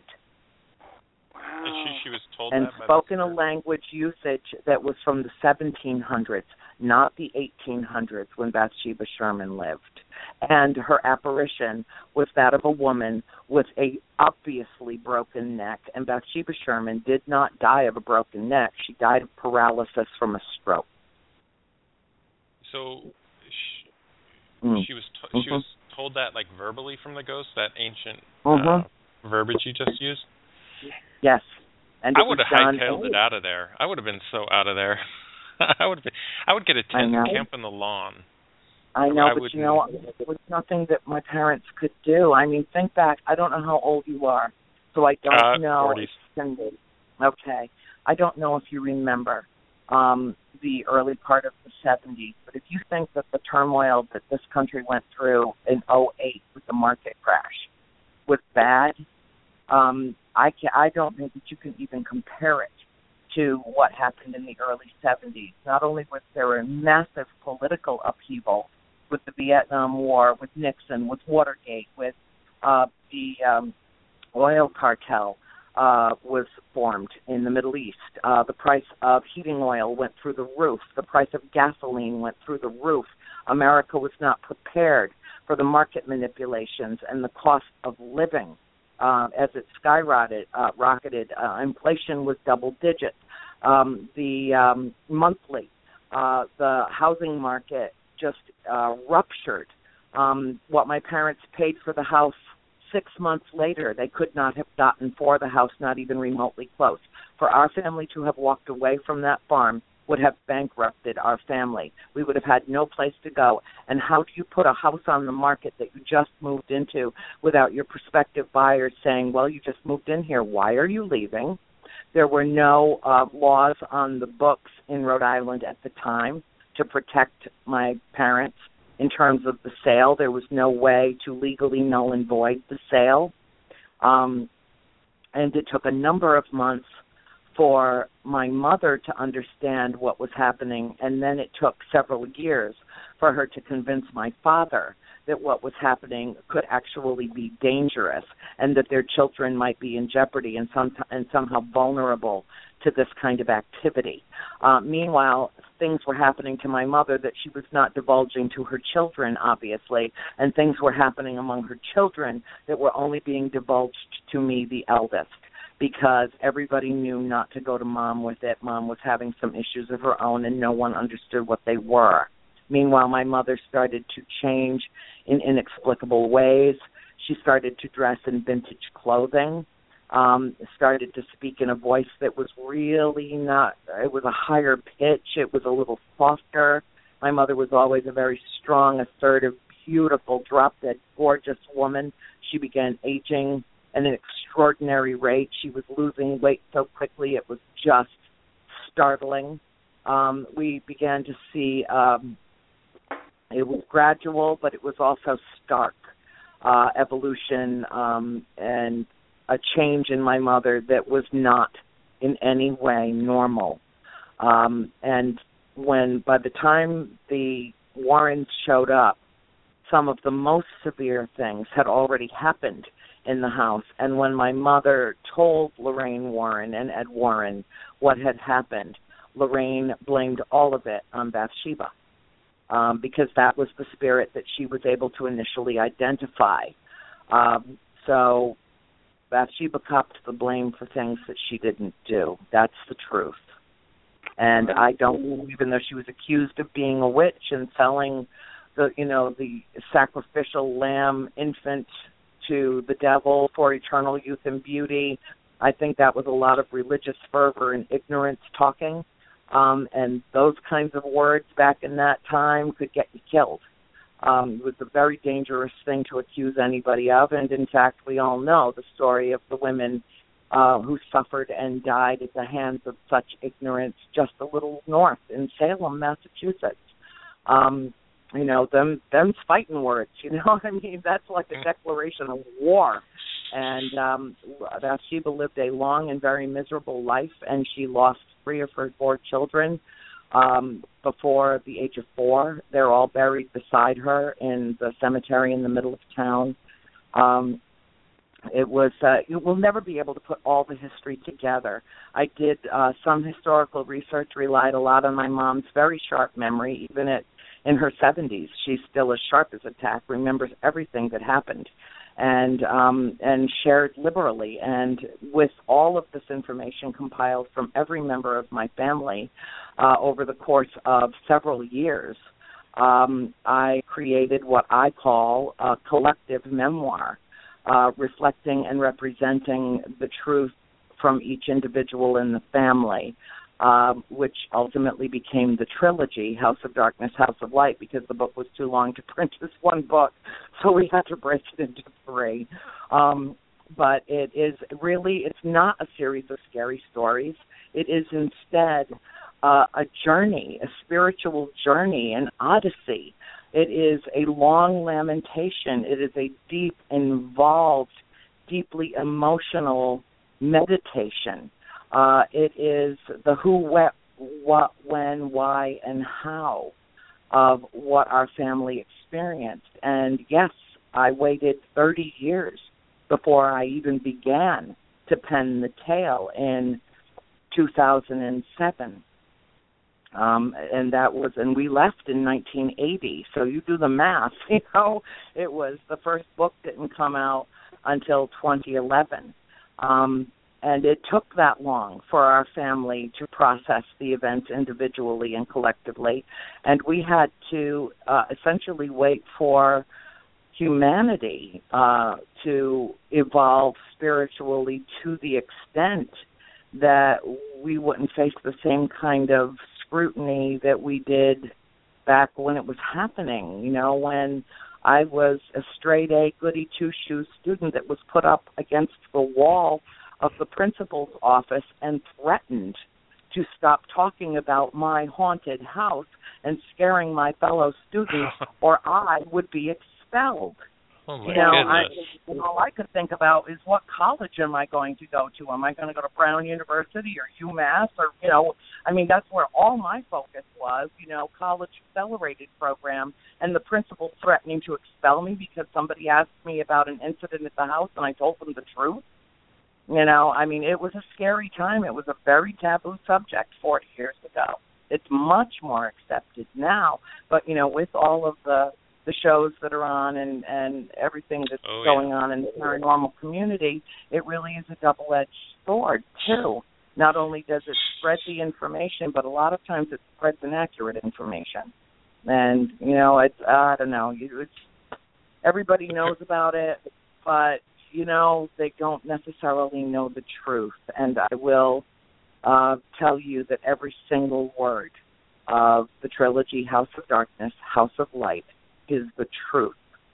Wow. And she, she was told
and
that by
spoken a language usage that was from the seventeen hundreds, not the eighteen hundreds when Bathsheba Sherman lived. And her apparition was that of a woman with a obviously broken neck, and Bathsheba Sherman did not die of a broken neck. She died of paralysis from a stroke.
So she,
mm.
she was to-
mm-hmm.
she was told that like verbally from the ghost, that ancient
mm-hmm.
uh, verbiage you just used?
Yes. And
I would have hightailed it out of there. I would have been so out of there. I would have been, I would get a tent and camp on the lawn.
I know,
I
but
would,
you know, it was nothing that my parents could do. I mean, think back. I don't know how old you are, so I don't
uh,
know.
forties.
Okay. I don't know if you remember um, the early part of the seventies, but if you think that the turmoil that this country went through in oh eight with the market crash was bad, um, I, can, I don't think that you can even compare it to what happened in the early seventies. Not only was there a massive political upheaval with the Vietnam War, with Nixon, with Watergate, with uh, the um, oil cartel uh, was formed in the Middle East. Uh, the price of heating oil went through the roof. The price of gasoline went through the roof. America was not prepared for the market manipulations and the cost of living uh, as it skyrocketed. Uh, rocketed. Uh, inflation was double digits. Um, the um, monthly, uh, the housing market just uh, ruptured. Um, what my parents paid for the house six months later, they could not have gotten for the house, not even remotely close. For our family to have walked away from that farm would have bankrupted our family. We would have had no place to go. And how do you put a house on the market that you just moved into without your prospective buyers saying, well, you just moved in here, why are you leaving? There were no uh, laws on the books in Rhode Island at the time to protect my parents in terms of the sale. There was no way to legally null and void the sale. Um, and it took a number of months for my mother to understand what was happening, and then it took several years for her to convince my father that what was happening could actually be dangerous and that their children might be in jeopardy and, some, and somehow vulnerable to this kind of activity. Uh, meanwhile, things were happening to my mother that she was not divulging to her children, obviously, and things were happening among her children that were only being divulged to me, the eldest, because everybody knew not to go to Mom with it. Mom was having some issues of her own, and no one understood what they were. Meanwhile, my mother started to change in inexplicable ways. She started to dress in vintage clothing, um, started to speak in a voice that was really not, it was a higher pitch, it was a little softer. My mother was always a very strong, assertive, beautiful, drop-dead, gorgeous woman. She began aging at an extraordinary rate. She was losing weight so quickly, it was just startling. Um, we began to see, um, it was gradual, but it was also stark uh, evolution um, and a change in my mother that was not in any way normal. Um, and when, by the time the Warrens showed up, some of the most severe things had already happened in the house. And when my mother told Lorraine Warren and Ed Warren what had happened, Lorraine blamed all of it on Bathsheba um, because that was the spirit that she was able to initially identify. Um, so Bathsheba copped the blame for things that she didn't do. That's the truth. And I don't, even though she was accused of being a witch and selling the, you know, the sacrificial lamb infant to the devil for eternal youth and beauty, I think that was a lot of religious fervor and ignorance talking. Um, and those kinds of words back in that time could get you killed. Um, it was a very dangerous thing to accuse anybody of. And, in fact, we all know the story of the women uh, who suffered and died at the hands of such ignorance just a little north in Salem, Massachusetts. Um, you know, them them's fighting words, you know what I mean? That's like a declaration of war. And um, Bathsheba lived a long and very miserable life, and she lost three of her four children um, before the age of four. They're all buried beside her in the cemetery in the middle of town. Um, it was, uh, you will never be able to put all the history together. I did uh, some historical research, relied a lot on my mom's very sharp memory, even at in her seventies. She's still as sharp as a tack, remembers everything that happened, and um, and shared liberally. And with all of this information compiled from every member of my family uh, over the course of several years, um, I created what I call a collective memoir, uh, reflecting and representing the truth from each individual in the family. Um, which ultimately became the trilogy, House of Darkness, House of Light, because the book was too long to print as one book, so we had to break it into three. Um, but it is really, it's not a series of scary stories. It is instead uh, a journey, a spiritual journey, an odyssey. It is a long lamentation. It is a deep, involved, deeply emotional meditation. Uh, it is the who, what, what, when, why, and how of what our family experienced. And yes, I waited thirty years before I even began to pen the tale in two thousand seven. Um, and that was, and we left in nineteen eighty. So you do the math, you know, it was, the first book didn't come out until twenty eleven. Um, and it took that long for our family to process the events individually and collectively. And we had to uh, essentially wait for humanity uh, to evolve spiritually to the extent that we wouldn't face the same kind of scrutiny that we did back when it was happening. You know, when I was a straight-A, goody two-shoes student that was put up against the wall of the principal's office and threatened to stop talking about my haunted house and scaring my fellow students or I would be expelled.
Oh my
you know, I,
goodness.
all I could think about is what college am I going to go to? Am I going to go to Brown University or UMass? Or, you know, I mean, that's where all my focus was, you know, college accelerated program, and the principal threatening to expel me because somebody asked me about an incident at the house and I told them the truth. You know, I mean, it was a scary time. It was a very taboo subject forty years ago. It's much more accepted now. But, you know, with all of the the shows that are on and, and everything that's
oh,
going
yeah.
on in the paranormal community, it really is a double-edged sword, too. Not only does it spread the information, but a lot of times it spreads inaccurate information. And, you know, it's, I don't know, it's, everybody knows about it, but, you know, they don't necessarily know the truth. And I will uh, tell you that every single word of the trilogy House of Darkness, House of Light, is the truth.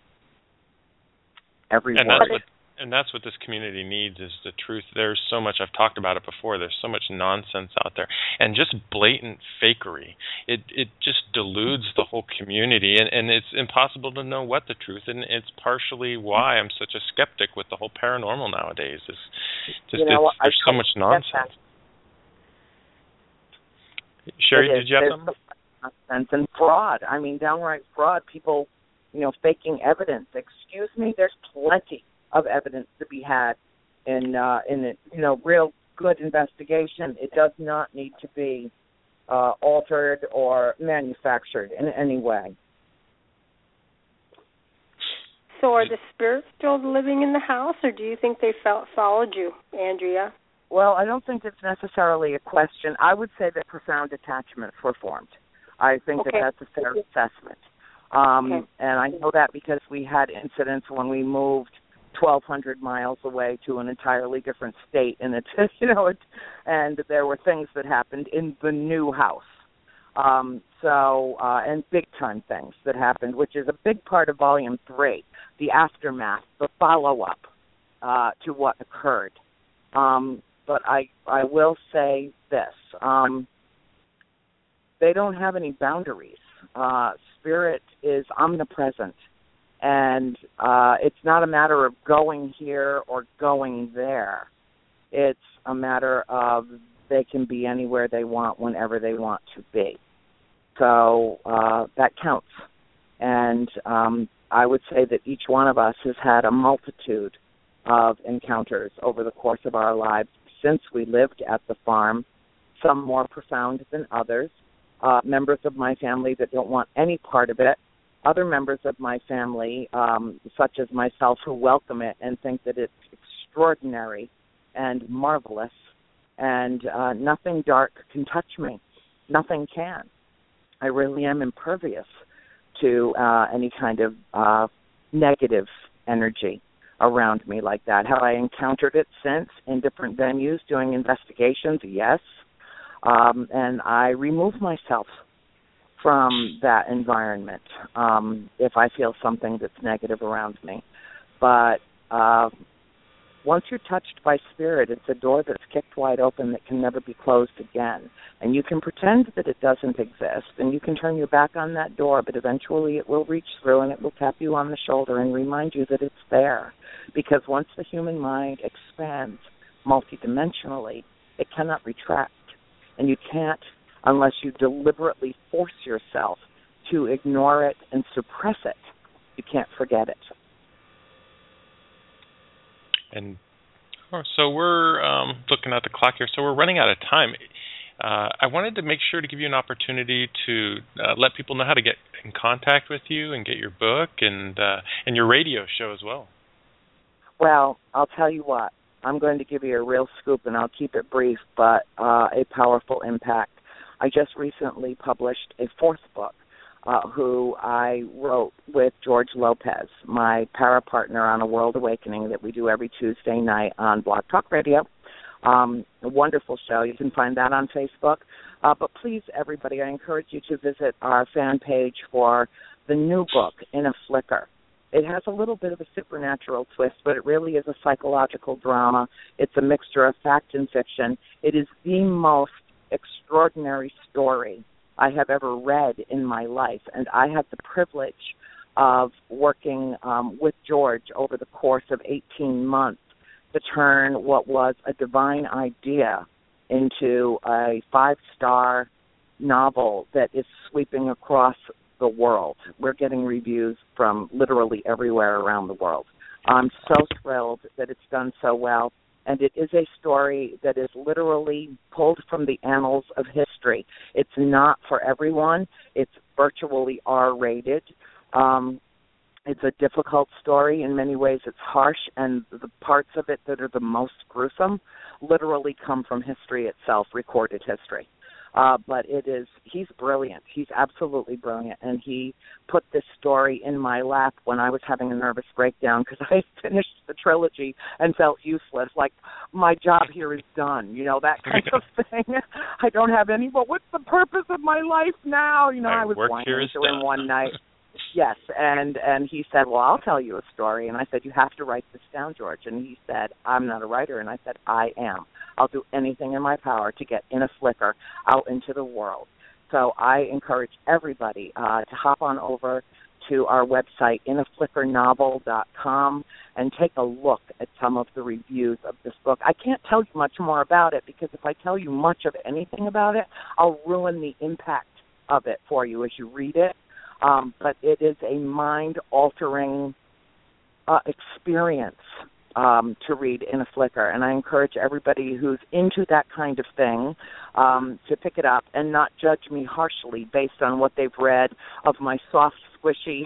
Every
and
word.
That's what, and that's what this community needs is the truth. There's so much, I've talked about it before, there's so much nonsense out there. And just blatant fakery. It it just deludes the whole community, and, and it's impossible to know what the truth, and it's partially why I'm such a skeptic with the whole paranormal nowadays. Is just
you know,
it's, there's so much nonsense. Sherry, did you have
There's
something?
Nonsense and fraud. I mean, downright fraud. People, you know, faking evidence. Excuse me, there's plenty of evidence to be had in, uh, in a, you know, real good investigation. It does not need to be uh, altered or manufactured in any way.
So are the spirits still living in the house, or do you think they felt, followed you, Andrea?
Well, I don't think it's necessarily a question. I would say that profound attachments were formed. I think
okay.
that that's a fair assessment. Um,
okay.
And I know that because we had incidents when we moved twelve hundred miles away to an entirely different state, and it's, you know, it, and there were things that happened in the new house. Um, so, uh, and big-time things that happened, which is a big part of Volume three, the aftermath, the follow-up uh, to what occurred. Um, but I, I will say this. Um, they don't have any boundaries. Uh, spirit is omnipresent, and uh, it's not a matter of going here or going there. It's a matter of they can be anywhere they want, whenever they want to be. So uh, that counts. And um, I would say that each one of us has had a multitude of encounters over the course of our lives since we lived at the farm, some more profound than others. Uh, members of my family that don't want any part of it, other members of my family, um, such as myself, who welcome it and think that it's extraordinary and marvelous, and uh, nothing dark can touch me. Nothing can. I really am impervious to uh, any kind of uh, negative energy around me like that. Have I encountered it since in different venues doing investigations? Yes. Um, and I remove myself from that environment um, if I feel something that's negative around me. But uh, once you're touched by spirit, it's a door that's kicked wide open that can never be closed again. And you can pretend that it doesn't exist, and you can turn your back on that door, but eventually it will reach through and it will tap you on the shoulder and remind you that it's there. Because once the human mind expands multidimensionally, it cannot retract. And you can't, unless you deliberately force yourself to ignore it and suppress it, you can't forget it.
and oh, so we're um, looking at the clock here, so we're running out of time. Uh, I wanted to make sure to give you an opportunity to uh, let people know how to get in contact with you and get your book and uh, and your radio show as well.
Well, I'll tell you what. I'm going to give you a real scoop, and I'll keep it brief, but uh, a powerful impact. I just recently published a fourth book, uh, who I wrote with George Lopez, my para-partner on A World Awakening that we do every Tuesday night on Blog Talk Radio. Um, a wonderful show. You can find that on Facebook. Uh, but please, everybody, I encourage you to visit our fan page for the new book, In a Flicker. It has a little bit of a supernatural twist, but it really is a psychological drama. It's a mixture of fact and fiction. It is the most extraordinary story I have ever read in my life, and I had the privilege of working um, with George over the course of eighteen months to turn what was a divine idea into a five-star novel that is sweeping across the world. We're getting reviews from literally everywhere around the world. I'm so thrilled that it's done so well, and it is a story that is literally pulled from the annals of history. It's not for everyone. It's virtually R-rated. Um, it's a difficult story. In many ways, it's harsh, and the parts of it that are the most gruesome literally come from history itself, recorded history. Uh, but it is, he's brilliant. He's absolutely brilliant. And he put this story in my lap when I was having a nervous breakdown because I finished the trilogy and felt useless. Like, my job here is done, you know, that kind of thing. I don't have any, but what's the purpose of my life now? You know,
my
I was
whining
to him
done.
one night. Yes, and, and he said, well, I'll tell you a story. And I said, you have to write this down, George. And he said, I'm not a writer. And I said, I am. I'll do anything in my power to get In a Flicker out into the world. So I encourage everybody uh, to hop on over to our website, in a flicker novel dot com, and take a look at some of the reviews of this book. I can't tell you much more about it because if I tell you much of anything about it, I'll ruin the impact of it for you as you read it. Um, but it is a mind-altering uh, experience um, to read In a Flicker, and I encourage everybody who's into that kind of thing um, to pick it up and not judge me harshly based on what they've read of my soft, squishy,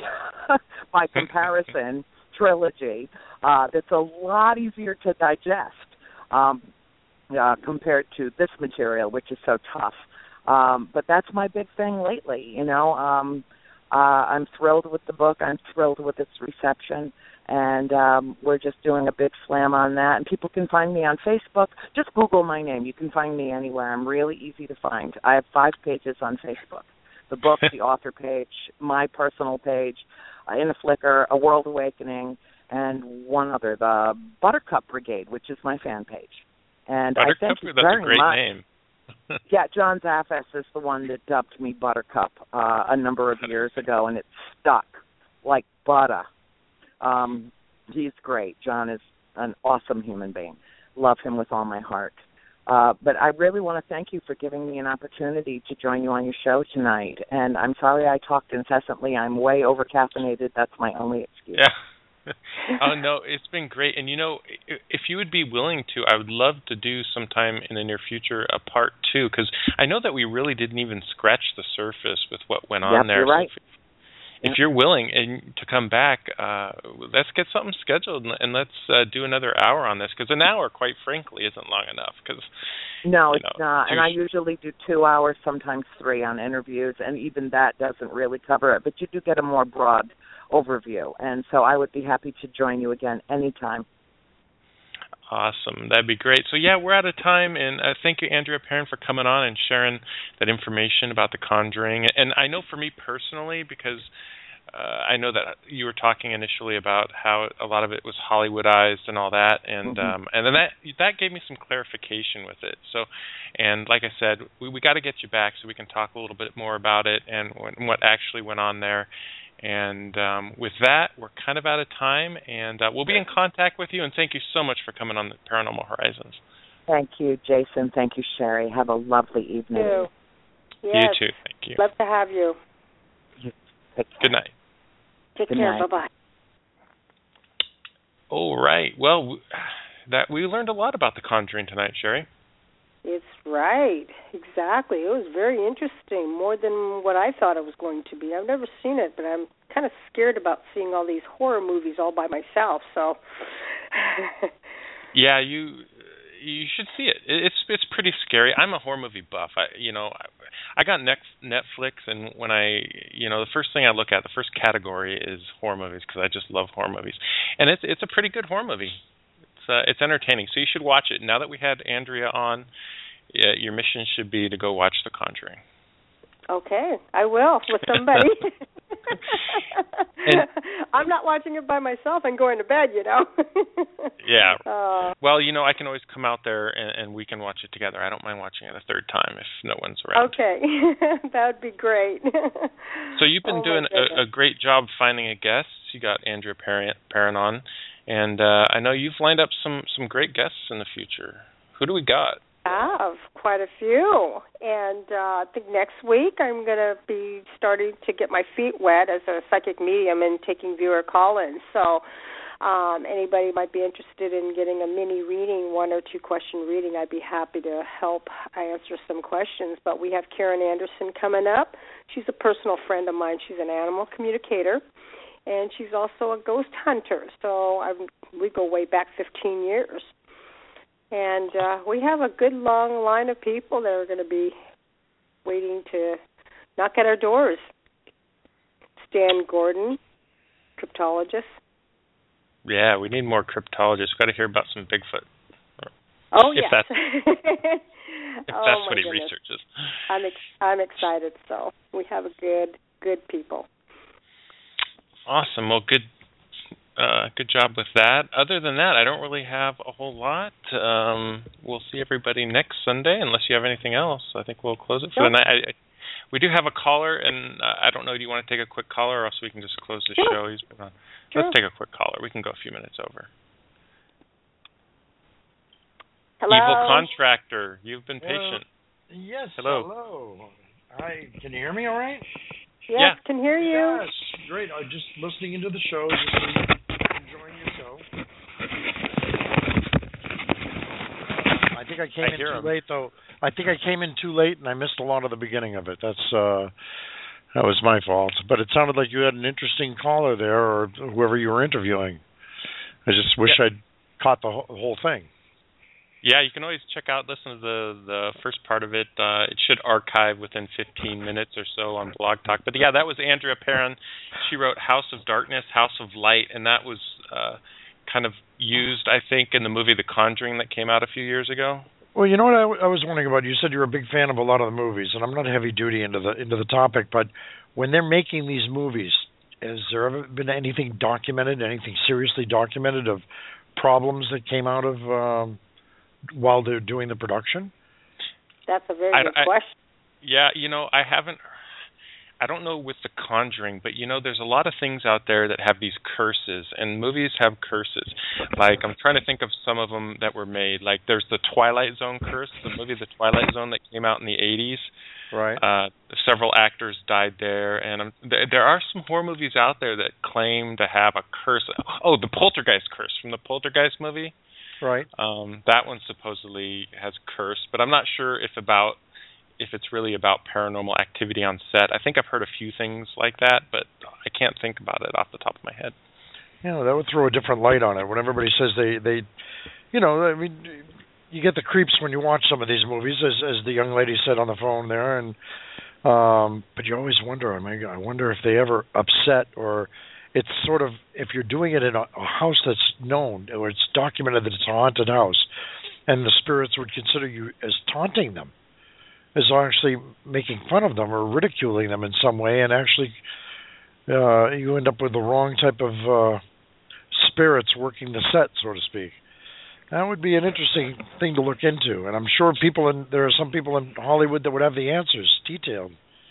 by comparison, trilogy uh, that's a lot easier to digest um, uh, compared to this material, which is so tough. Um, but that's my big thing lately, you know. Um, Uh, I'm thrilled with the book. I'm thrilled with its reception, and um, we're just doing a big slam on that. And people can find me on Facebook. Just Google my name. You can find me anywhere. I'm really easy to find. I have five pages on Facebook. The book, the author page, my personal page, uh, In a Flicker, A World Awakening, and one other, the Buttercup Brigade, which is my fan page. And
Buttercup,
I thank you
that's
very
a great
much.
name.
Yeah, John Zaffis is the one that dubbed me Buttercup uh, a number of years ago, and it stuck like butter. Um, he's great. John is an awesome human being. Love him with all my heart. Uh, but I really want to thank you for giving me an opportunity to join you on your show tonight. And I'm sorry I talked incessantly. I'm way over-caffeinated. That's my only excuse.
Yeah. Oh, no, it's been great. And, you know, if you would be willing to, I would love to do sometime in the near future a part two, because I know that we really didn't even scratch the surface with what went on
yep,
there.
You're right.
So if, if you're willing and to come back, uh, let's get something scheduled and, and let's uh, do another hour on this, because an hour, quite frankly, isn't long enough. Cause,
no, it's
know,
not. And I usually do two hours, sometimes three on interviews, and even that doesn't really cover it. But you do get a more broad overview, and so I would be happy to join you again anytime.
Awesome. That'd be great. So, yeah, we're out of time, and uh, thank you, Andrea Perron, for coming on and sharing that information about The Conjuring. And I know for me personally, because uh, I know that you were talking initially about how a lot of it was Hollywoodized and all that, and mm-hmm. um, and then that that gave me some clarification with it. So, and like I said, we, we got to get you back so we can talk a little bit more about it and what actually went on there. And um, with that, we're kind of out of time, and uh, we'll be in contact with you, and thank you so much for coming on the Paranormal Horizons.
Thank you, Jason. Thank you, Sherry. Have a lovely evening.
You, yes.
you too. Thank you.
Love to have you.
Good night.
Take
Good
care.
night.
Bye-bye.
Oh, right. Well, that we learned a lot about The Conjuring tonight, Sherry.
It's right. Exactly. It was very interesting, more than what I thought it was going to be. I've never seen it, but I'm kind of scared about seeing all these horror movies all by myself, so...
Yeah, you you should see it. It's it's pretty scary. I'm a horror movie buff. I you know, I, I got Netflix, and when I, you know, the first thing I look at, the first category is horror movies, because I just love horror movies. And it's it's a pretty good horror movie. It's uh, it's entertaining. So you should watch it. Now that we had Andrea on, yeah, your mission should be to go watch The Conjuring.
Okay, I will, with somebody.
And,
I'm not watching it by myself and going to bed, you know.
Yeah.
Uh,
well, you know, I can always come out there and, and we can watch it together. I don't mind watching it a third time if no one's around.
Okay, that would be great.
So you've been
oh
doing a, a great job finding a guest. You got Andrea Perron on, and uh, I know you've lined up some, some great guests in the future. Who do we got?
I have quite a few, and uh, I think next week I'm going to be starting to get my feet wet as a psychic medium and taking viewer call-ins. So um, anybody might be interested in getting a mini reading, one or two question reading, I'd be happy to help answer some questions. But we have Karen Anderson coming up. She's a personal friend of mine. She's an animal communicator, and she's also a ghost hunter. So I'm, we go way back fifteen years. And uh, we have a good long line of people that are going to be waiting to knock at our doors. Stan Gordon, cryptologist.
Yeah, we need more cryptologists. We've got to hear about some Bigfoot.
Oh,
if
yes.
That's, if
oh,
that's what he
goodness.
researches.
I'm ex- I'm excited. So we have a good good people.
Awesome. Well, good. Uh, good job with that. Other than that, I don't really have a whole lot. Um, we'll see everybody next Sunday, unless you have anything else. I think we'll close it for
sure.
the night. I, I, we do have a caller, and uh, I don't know, do you want to take a quick caller, or else we can just close the
sure.
show? He's been on.
Sure.
Let's take a quick caller. We can go a few minutes over.
Hello.
Evil Contractor, you've been patient.
Uh, yes.
Hello.
Hello. Hi. Can you hear me all right?
Yes,
yeah.
can hear you.
Yes. Great. I'm just listening into the show. Just enjoying your show. I think I came
I
in
hear
too
him.
late, though. I think I came in too late, and I missed a lot of the beginning of it. That's uh, that was my fault. But it sounded like you had an interesting caller there, or whoever you were interviewing. I just wish
yeah.
I'd caught the whole, whole thing.
Yeah, you can always check out, listen to the the first part of it. Uh, it should archive within fifteen minutes or so on Blog Talk. But yeah, that was Andrea Perron. She wrote House of Darkness, House of Light, and that was uh, kind of used, I think, in the movie The Conjuring that came out a few years ago.
Well, you know what I, w- I was wondering about? You said you're a big fan of a lot of the movies, and I'm not heavy duty into the into the topic, but when they're making these movies, has there ever been anything documented, anything seriously documented of problems that came out of um, while they're doing the production?
That's a very
I,
good
I,
question.
Yeah, you know, I haven't, I don't know with The Conjuring, but, you know, there's a lot of things out there that have these curses, and movies have curses. Like, I'm trying to think of some of them that were made. Like, there's the Twilight Zone curse, the movie The Twilight Zone that came out in the eighties.
Right.
Uh, several actors died there, and um, th- there are some horror movies out there that claim to have a curse. Oh, the Poltergeist curse from the Poltergeist movie.
Right.
Um, that one supposedly has a curse, but I'm not sure if about if it's really about paranormal activity on set. I think I've heard a few things like that, but I can't think about it off the top of my head.
Yeah, that would throw a different light on it. When everybody says they, they, you know, I mean, you get the creeps when you watch some of these movies, as as the young lady said on the phone there, and um, but you always wonder. I mean, I wonder if they ever upset, or it's sort of, if you're doing it in a, a house that's known, or it's documented that it's a haunted house, and the spirits would consider you as taunting them, as actually making fun of them or ridiculing them in some way, and actually uh, you end up with the wrong type of uh, spirits working the set, so to speak. That would be an interesting thing to look into, and I'm sure people in there are some people in Hollywood that would have the answers detailed.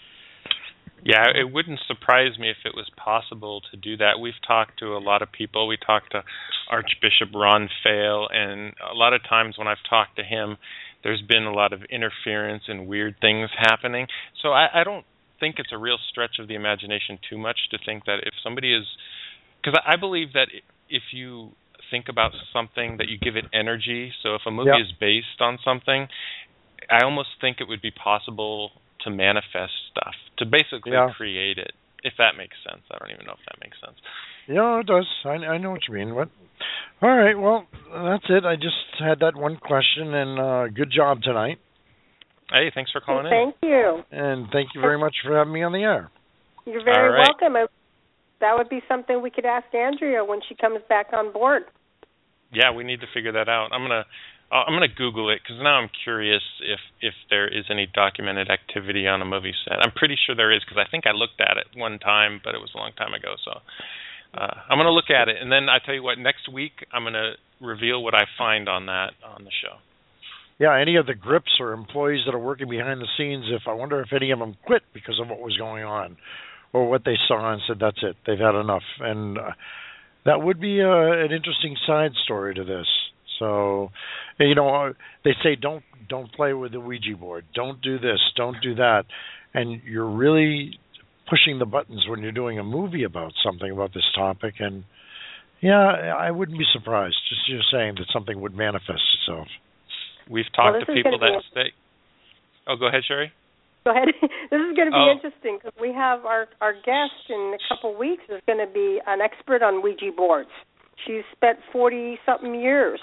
Yeah, it wouldn't surprise me if it was possible to do that. We've talked to a lot of people. We talked to Archbishop Ron Fail, and a lot of times when I've talked to him, there's been a lot of interference and weird things happening. So I, I don't think it's a real stretch of the imagination too much to think that if somebody is... Because I believe that if you think about something, that you give it energy. So if a movie
yep.
is based on something, I almost think it would be possible to manifest stuff, to basically
yeah.
create it, if that makes sense. I don't even know if that makes sense.
Yeah, it does. I, I know what you mean. But, all right, well, that's it. I just had that one question, and uh, good job tonight.
Hey, thanks for calling
well,
in.
Thank you.
And thank you very much for having me on the air.
You're very
right.
welcome. That would be something we could ask Andrea when she comes back on board.
Yeah, we need to figure that out. I'm gonna uh, I'm gonna Google it because now I'm curious if if there is any documented activity on a movie set. I'm pretty sure there is because I think I looked at it one time, but it was a long time ago. So uh, I'm gonna look at it, and then I tell you what. Next week I'm gonna reveal what I find on that on the show.
Yeah, any of the grips or employees that are working behind the scenes, if I wonder if any of them quit because of what was going on, or what they saw and said, that's it, they've had enough. And uh, that would be uh, an interesting side story to this. So, you know, they say don't don't play with the Ouija board, don't do this, don't do that, and you're really pushing the buttons when you're doing a movie about something about this topic. And yeah, I wouldn't be surprised. Just just saying that something would manifest itself.
We've talked
well,
to people that say. Oh, go ahead, Sherry.
Go ahead. This is going to be
oh.
interesting because we have our, our guest in a couple of weeks is going to be an expert on Ouija boards. She's spent forty-something years.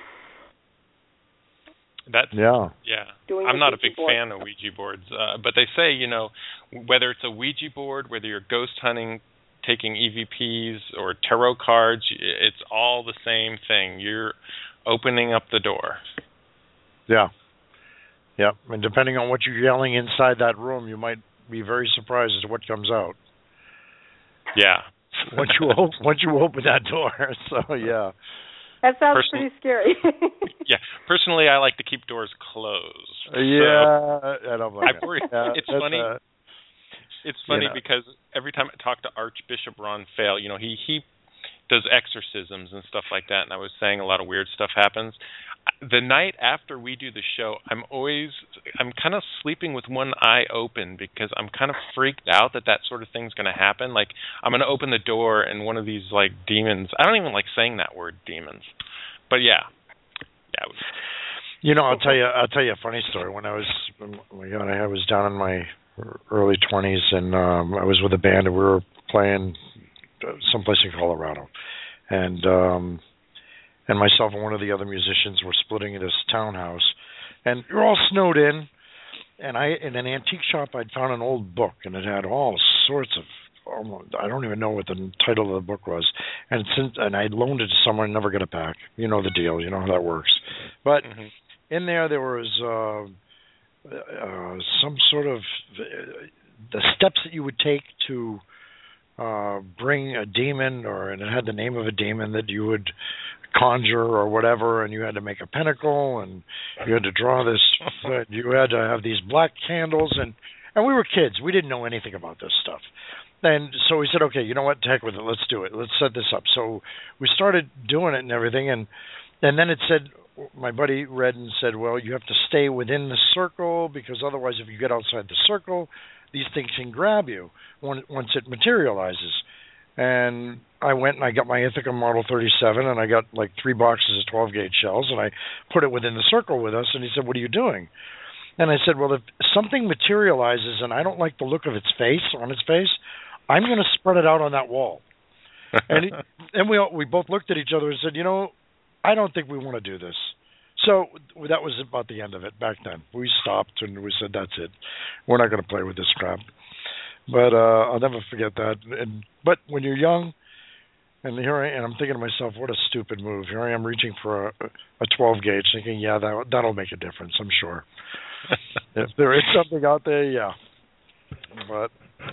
That's,
yeah.
Yeah.
Doing
I'm not a big
board.
fan of Ouija boards, uh, but they say, you know, whether it's a Ouija board, whether you're ghost hunting, taking E V Ps, or tarot cards, it's all the same thing. You're opening up the door.
Yeah. Yeah, and depending on what you're yelling inside that room, you might be very surprised as to what comes out.
Yeah.
once you op- once you open that door, so yeah.
That sounds
Person-
pretty scary.
Yeah, personally, I like to keep doors closed.
Yeah,
so
I don't like
I worry.
it. Yeah,
it's funny.
Uh,
it's funny
you know.
because every time I talk to Archbishop Ron Fail, you know, he he does exorcisms and stuff like that, and I was saying a lot of weird stuff happens. The night after we do the show, I'm always, I'm kind of sleeping with one eye open because I'm kind of freaked out that that sort of thing's going to happen. Like, I'm going to open the door and one of these, like, demons, I don't even like saying that word, demons. But yeah. Yeah. It was,
you know, I'll tell you, I'll tell you a funny story. When I was, oh my God, I was down in my early twenties and um, I was with a band and we were playing someplace in Colorado. And, um, and myself and one of the other musicians were splitting in this townhouse, and we were all snowed in. And I, in an antique shop, I'd found an old book, and it had all sorts of, almost, I don't even know what the title of the book was. And since, and I loaned it to someone and never got it back. You know the deal. You know how that works. But mm-hmm. in there, there was uh, uh, some sort of uh, the steps that you would take to uh, bring a demon, or and it had the name of a demon that you would conjure or whatever, and you had to make a pinnacle, and you had to draw this, you had to have these black candles, and and we were kids, we didn't know anything about this stuff. And so we said, okay, you know what, to heck with it, let's do it, let's set this up. So we started doing it and everything, and and then it said, my buddy read and said, well, you have to stay within the circle, because otherwise if you get outside the circle, these things can grab you when, once it materializes. And I went and I got my Ithaca Model thirty-seven, and I got like three boxes of twelve gauge shells, and I put it within the circle with us, and he said, what are you doing? And I said, well, if something materializes and I don't like the look of its face, on its face, I'm going to spread it out on that wall. and he, and we all, we both looked at each other and said, you know, I don't think we want to do this. So that was about the end of it back then. We stopped and we said, that's it. We're not going to play with this crap. But uh, I'll never forget that. And but when you're young, and here I and I'm thinking to myself, what a stupid move. Here I am reaching for a, a twelve gauge, thinking, yeah, that that'll make a difference. I'm sure. If there is something out there, yeah. But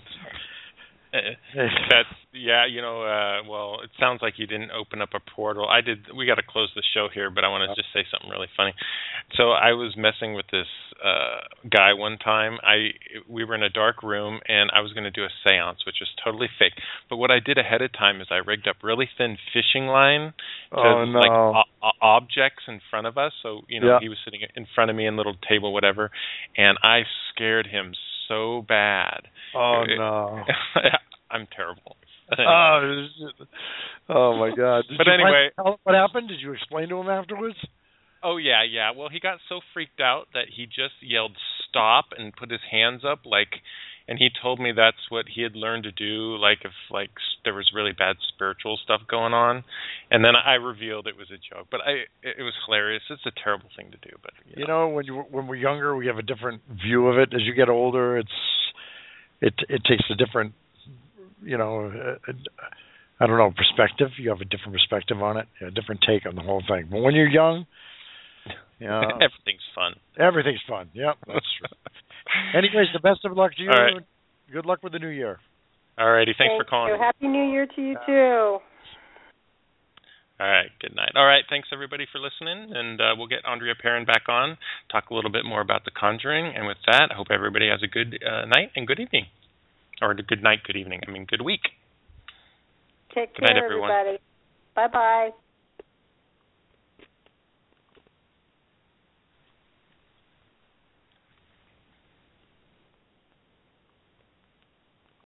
that's yeah, you know. Uh, well, it sounds like you didn't open up a portal. I did. We got to close the show here, but I want to just say something really funny. So I was messing with this uh, guy one time. I we were in a dark room, and I was going to do a seance, which was totally fake. But what I did ahead of time is I rigged up really thin fishing line to
oh, no.
like o- objects in front of us. So you know,
yeah.
he was sitting in front of me in a little table, whatever, and I scared him so bad.
Oh no.
I'm terrible.
Oh, oh my God! Did
but
you
anyway,
tell him what happened? Did you explain to him afterwards?
Oh yeah, yeah. Well, he got so freaked out that he just yelled "stop" and put his hands up, like. And he told me that's what he had learned to do, like if like there was really bad spiritual stuff going on. And then I revealed it was a joke, but I it was hilarious. It's a terrible thing to do, but you know,
you know when you when we're younger, we have a different view of it. As you get older, it's it it takes a different, you know, uh, I don't know, perspective. You have a different perspective on it, a different take on the whole thing. But when you're young, you know,
everything's fun.
Everything's fun. Yep, that's true. Anyways, the best of luck to you.
All right.
Good luck with the new year.
All righty. Thanks
Thank
for calling.
You. Happy New Year to you, too.
All right. Good night. All right. Thanks, everybody, for listening. And uh, we'll get Andrea Perron back on, talk a little bit more about The Conjuring. And with that, I hope everybody has a good uh, night and good evening. Or a good night, good evening. I mean, good week.
Take
good
care,
night, everyone.
everybody. Bye-bye.